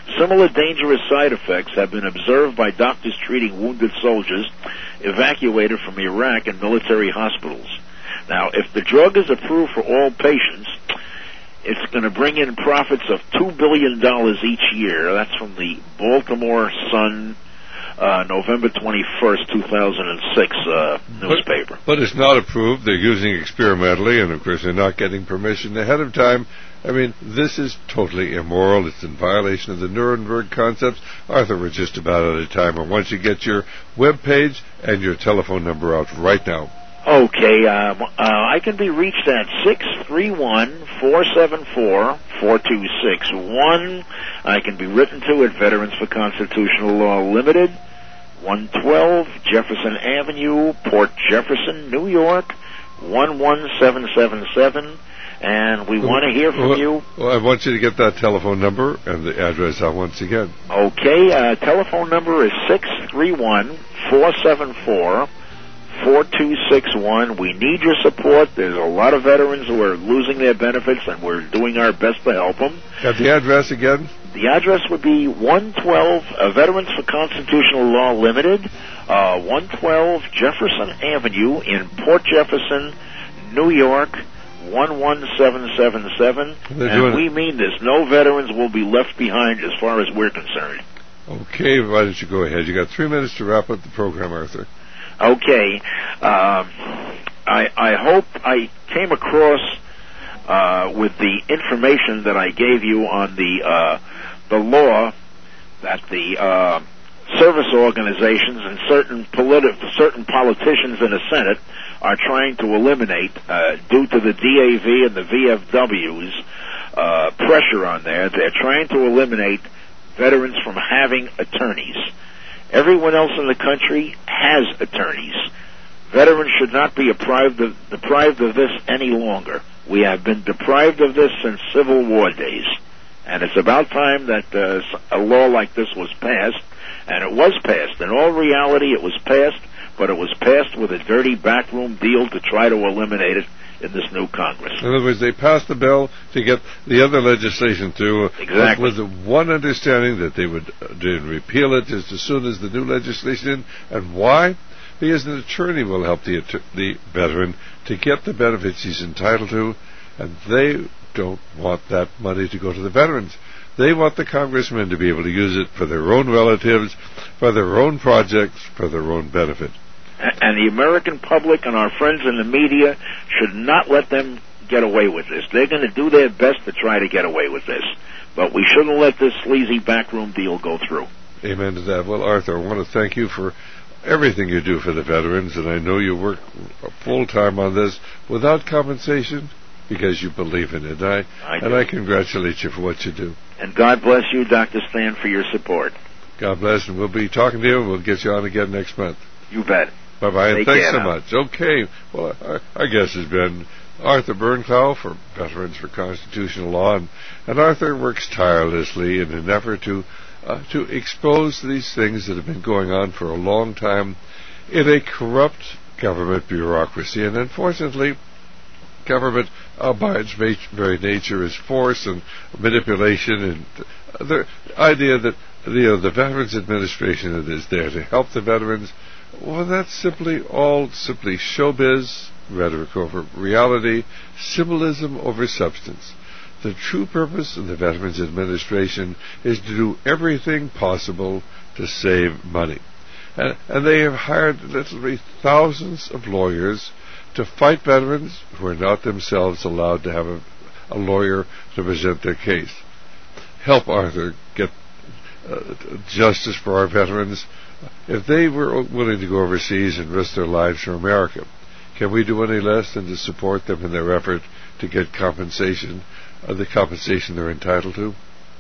Similar dangerous side effects have been observed by doctors treating wounded soldiers evacuated from Iraq in military hospitals. Now, if the drug is approved for all patients, it's going to bring in profits of two billion dollars each year. That's from the Baltimore Sun, uh, November twenty-first, two thousand six uh, newspaper. But, but it's not approved. They're using experimentally, and of course they're not getting permission ahead of time. I mean, this is totally immoral. It's in violation of the Nuremberg concepts. Arthur, we're just about out of time. And once you get your web page and your telephone number out right now. Okay, um, uh, I can be reached at six three one, four seven four, four two six one. I can be written to at Veterans for Constitutional Law Limited, one twelve Jefferson Avenue, Port Jefferson, New York, one one seven seven seven. And we want to hear from well, you. Well, I want you to get that telephone number and the address out once again. Okay, uh, telephone number is six three one, four seven four, four two six one. We need your support. There's a lot of veterans who are losing their benefits, and we're doing our best to help them. Got the address again? The address would be one twelve uh, Veterans for Constitutional Law Limited, uh, one twelve Jefferson Avenue in Port Jefferson, New York, one one seven seven seven. And we mean this. No veterans will be left behind as far as we're concerned. Okay, why don't you go ahead? You got three minutes to wrap up the program, Arthur. Okay. Um, I, I hope I came across uh, with the information that I gave you on the uh, the law that the uh, service organizations and certain politi- certain politicians in the Senate are trying to eliminate uh, due to the D A V and the V F W's uh, pressure on there. They're trying to eliminate veterans from having attorneys. Everyone else in the country has attorneys. Veterans should not be deprived of, deprived of this any longer. We have been deprived of this since Civil War days. And it's about time that uh, a law like this was passed. And it was passed. In all reality, it was passed, but it was passed with a dirty backroom deal to try to eliminate it in this new Congress. In other words, they passed the bill to get the other legislation through, exactly, with the one understanding that they would uh, repeal it just as soon as the new legislation in. And why? Because an attorney will help the the veteran to get the benefits he's entitled to, and they don't want that money to go to the veterans. They want the congressmen to be able to use it for their own relatives, for their own projects, for their own benefit. And the American public and our friends in the media should not let them get away with this. They're going to do their best to try to get away with this. But we shouldn't let this sleazy backroom deal go through. Amen to that. Well, Arthur, I want to thank you for everything you do for the veterans, and I know you work full-time on this without compensation because you believe in it. I, I and I congratulate you for what you do. And God bless you, Doctor Stan, for your support. God bless, and we'll be talking to you, and we'll get you on again next month. You bet. Bye-bye, and Take thanks care so now. much. Okay, well, our, our guest has been Arthur Bernklau for Veterans for Constitutional Law, and, and Arthur works tirelessly in an effort to uh, to expose these things that have been going on for a long time in a corrupt government bureaucracy. And unfortunately, government, uh, by its very nature, is force and manipulation, and the idea that you know, the Veterans Administration is there to help the veterans. Well, that's simply all simply showbiz, rhetoric over reality, symbolism over substance. The true purpose of the Veterans Administration is to do everything possible to save money. And, and they have hired literally thousands of lawyers to fight veterans who are not themselves allowed to have a, a lawyer to present their case. Help Arthur get uh, justice for our veterans. If they were willing to go overseas and risk their lives for America, can we do any less than to support them in their effort to get compensation, uh, the compensation they're entitled to?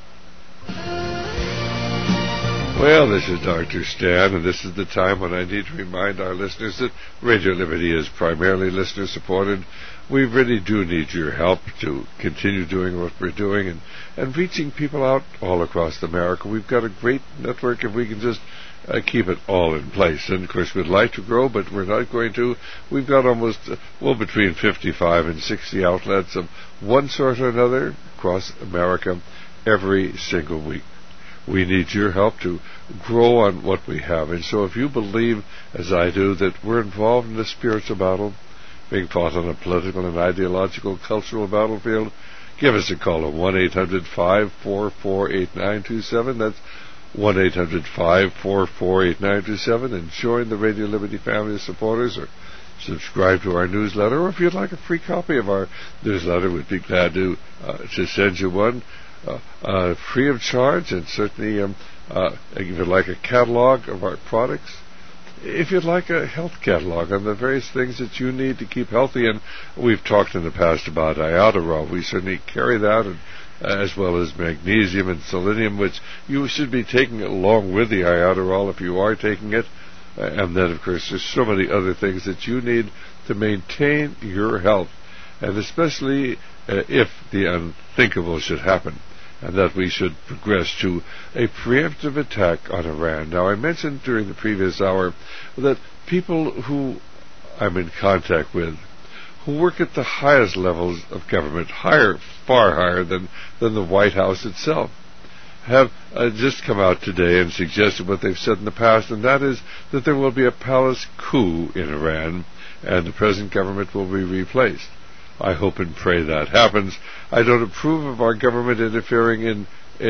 Well, this is Doctor Stan, and this is the time when I need to remind our listeners that Radio Liberty is primarily listener-supported. We really do need your help to continue doing what we're doing and, and reaching people out all across America. We've got a great network if we can just uh, keep it all in place. And, of course, we'd like to grow, but we're not going to. We've got almost, uh, well, between fifty-five and sixty outlets of one sort or another across America every single week. We need your help to grow on what we have. And so if you believe, as I do, that we're involved in a spiritual battle, being fought on a political and ideological, cultural battlefield, give us a call at one eight hundred five four four eight nine two seven. That's one eight hundred five four four eight nine two seven, and join the Radio Liberty family of supporters, or subscribe to our newsletter. Or if you'd like a free copy of our newsletter, we'd be glad to, uh, to send you one uh, uh, free of charge. And certainly, um, uh, if you'd like a catalog of our products, if you'd like a health catalog on the various things that you need to keep healthy, and we've talked in the past about iodoral, we certainly carry that, and, uh, as well as magnesium and selenium, which you should be taking along with the iodoral if you are taking it. Uh, and then, of course, there's so many other things that you need to maintain your health, and especially uh, if the unthinkable should happen, and that we should progress to a preemptive attack on Iran. Now, I mentioned during the previous hour that people who I'm in contact with, who work at the highest levels of government, higher, far higher than, than the White House itself, have uh, just come out today and suggested what they've said in the past, and that is that there will be a palace coup in Iran, and the present government will be replaced. I hope and pray that happens. I don't approve of our government interfering in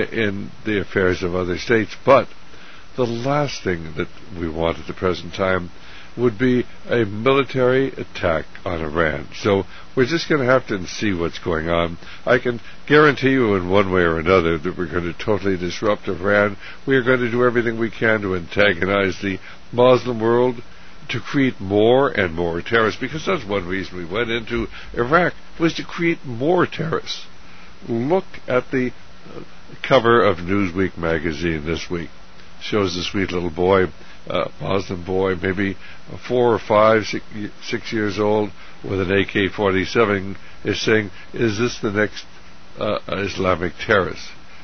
in the affairs of other states, but the last thing that we want at the present time would be a military attack on Iran. So we're just going to have to see what's going on. I can guarantee you in one way or another that we're going to totally disrupt Iran. We are going to do everything we can to antagonize the Muslim world, to create more and more terrorists, because that's one reason we went into Iraq, was to create more terrorists. Look at the cover of Newsweek magazine this week. Shows a sweet little boy, a Muslim boy, maybe four or five, six, six years old, with an A K forty-seven, is saying, is this the next uh, Islamic terrorist?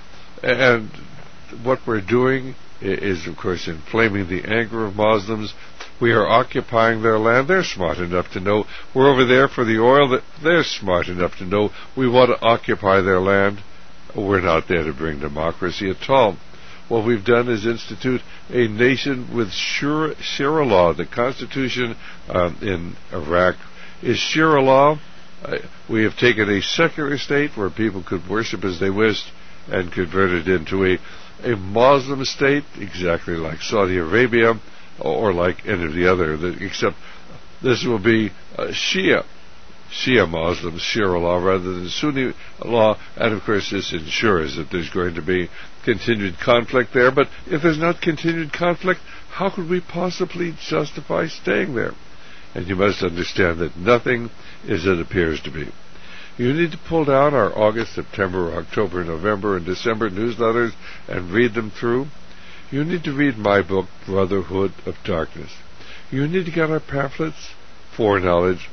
And what we're doing is, of course, inflaming the anger of Muslims. We are occupying their land. They're smart enough to know we're over there for the oil. That they're smart enough to know we want to occupy their land. We're not there to bring democracy at all. What we've done is institute a nation with Shura, Sharia law. The Constitution um, in Iraq is Sharia law. Uh, we have taken a secular state where people could worship as they wished and converted it into a, a Muslim state, exactly like Saudi Arabia, or like any of the other, except this will be uh, Shia, Shia Muslims, Sharia law, rather than Sunni law, and of course this ensures that there's going to be continued conflict there. But if there's not continued conflict, how could we possibly justify staying there? And you must understand that nothing is as it appears to be. You need to pull down our August, September, October, November, and December newsletters and read them through. You need to read my book, Brotherhood of Darkness. You need to get our pamphlets, Foreknowledge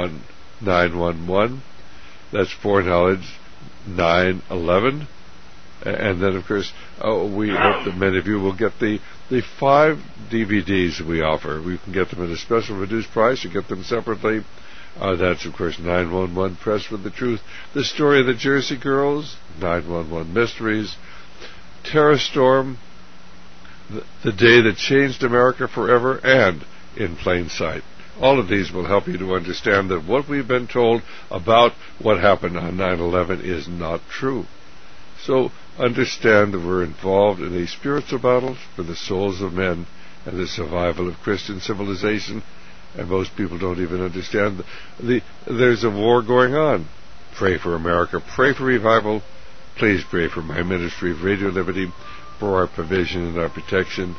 nine one one. That's Foreknowledge nine eleven. And then, of course, uh, we hope that many of you will get the, the five D V Ds we offer. We can get them at a special reduced price or get them separately. Uh, that's, of course, nine one one Press for the Truth. The Story of the Jersey Girls, nine one one Mysteries, Terror Storm, the, the Day That Changed America Forever, and In Plain Sight. All of these will help you to understand that what we've been told about what happened on nine eleven is not true. So understand that we're involved in a spiritual battle for the souls of men and the survival of Christian civilization. And most people don't even understand the, the there's a war going on. Pray for America. Pray for revival. Please pray for my ministry of Radio Liberty, for our provision and our protection.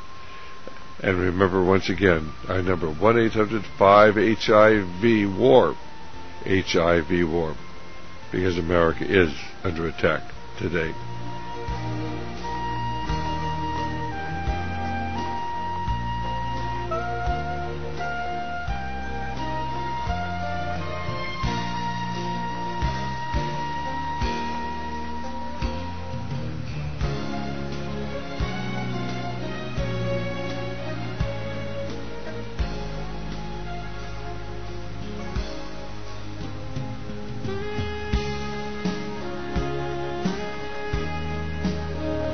And remember, once again, our number, one eight hundred five H I V WAR. H I V WAR. Because America is under attack today.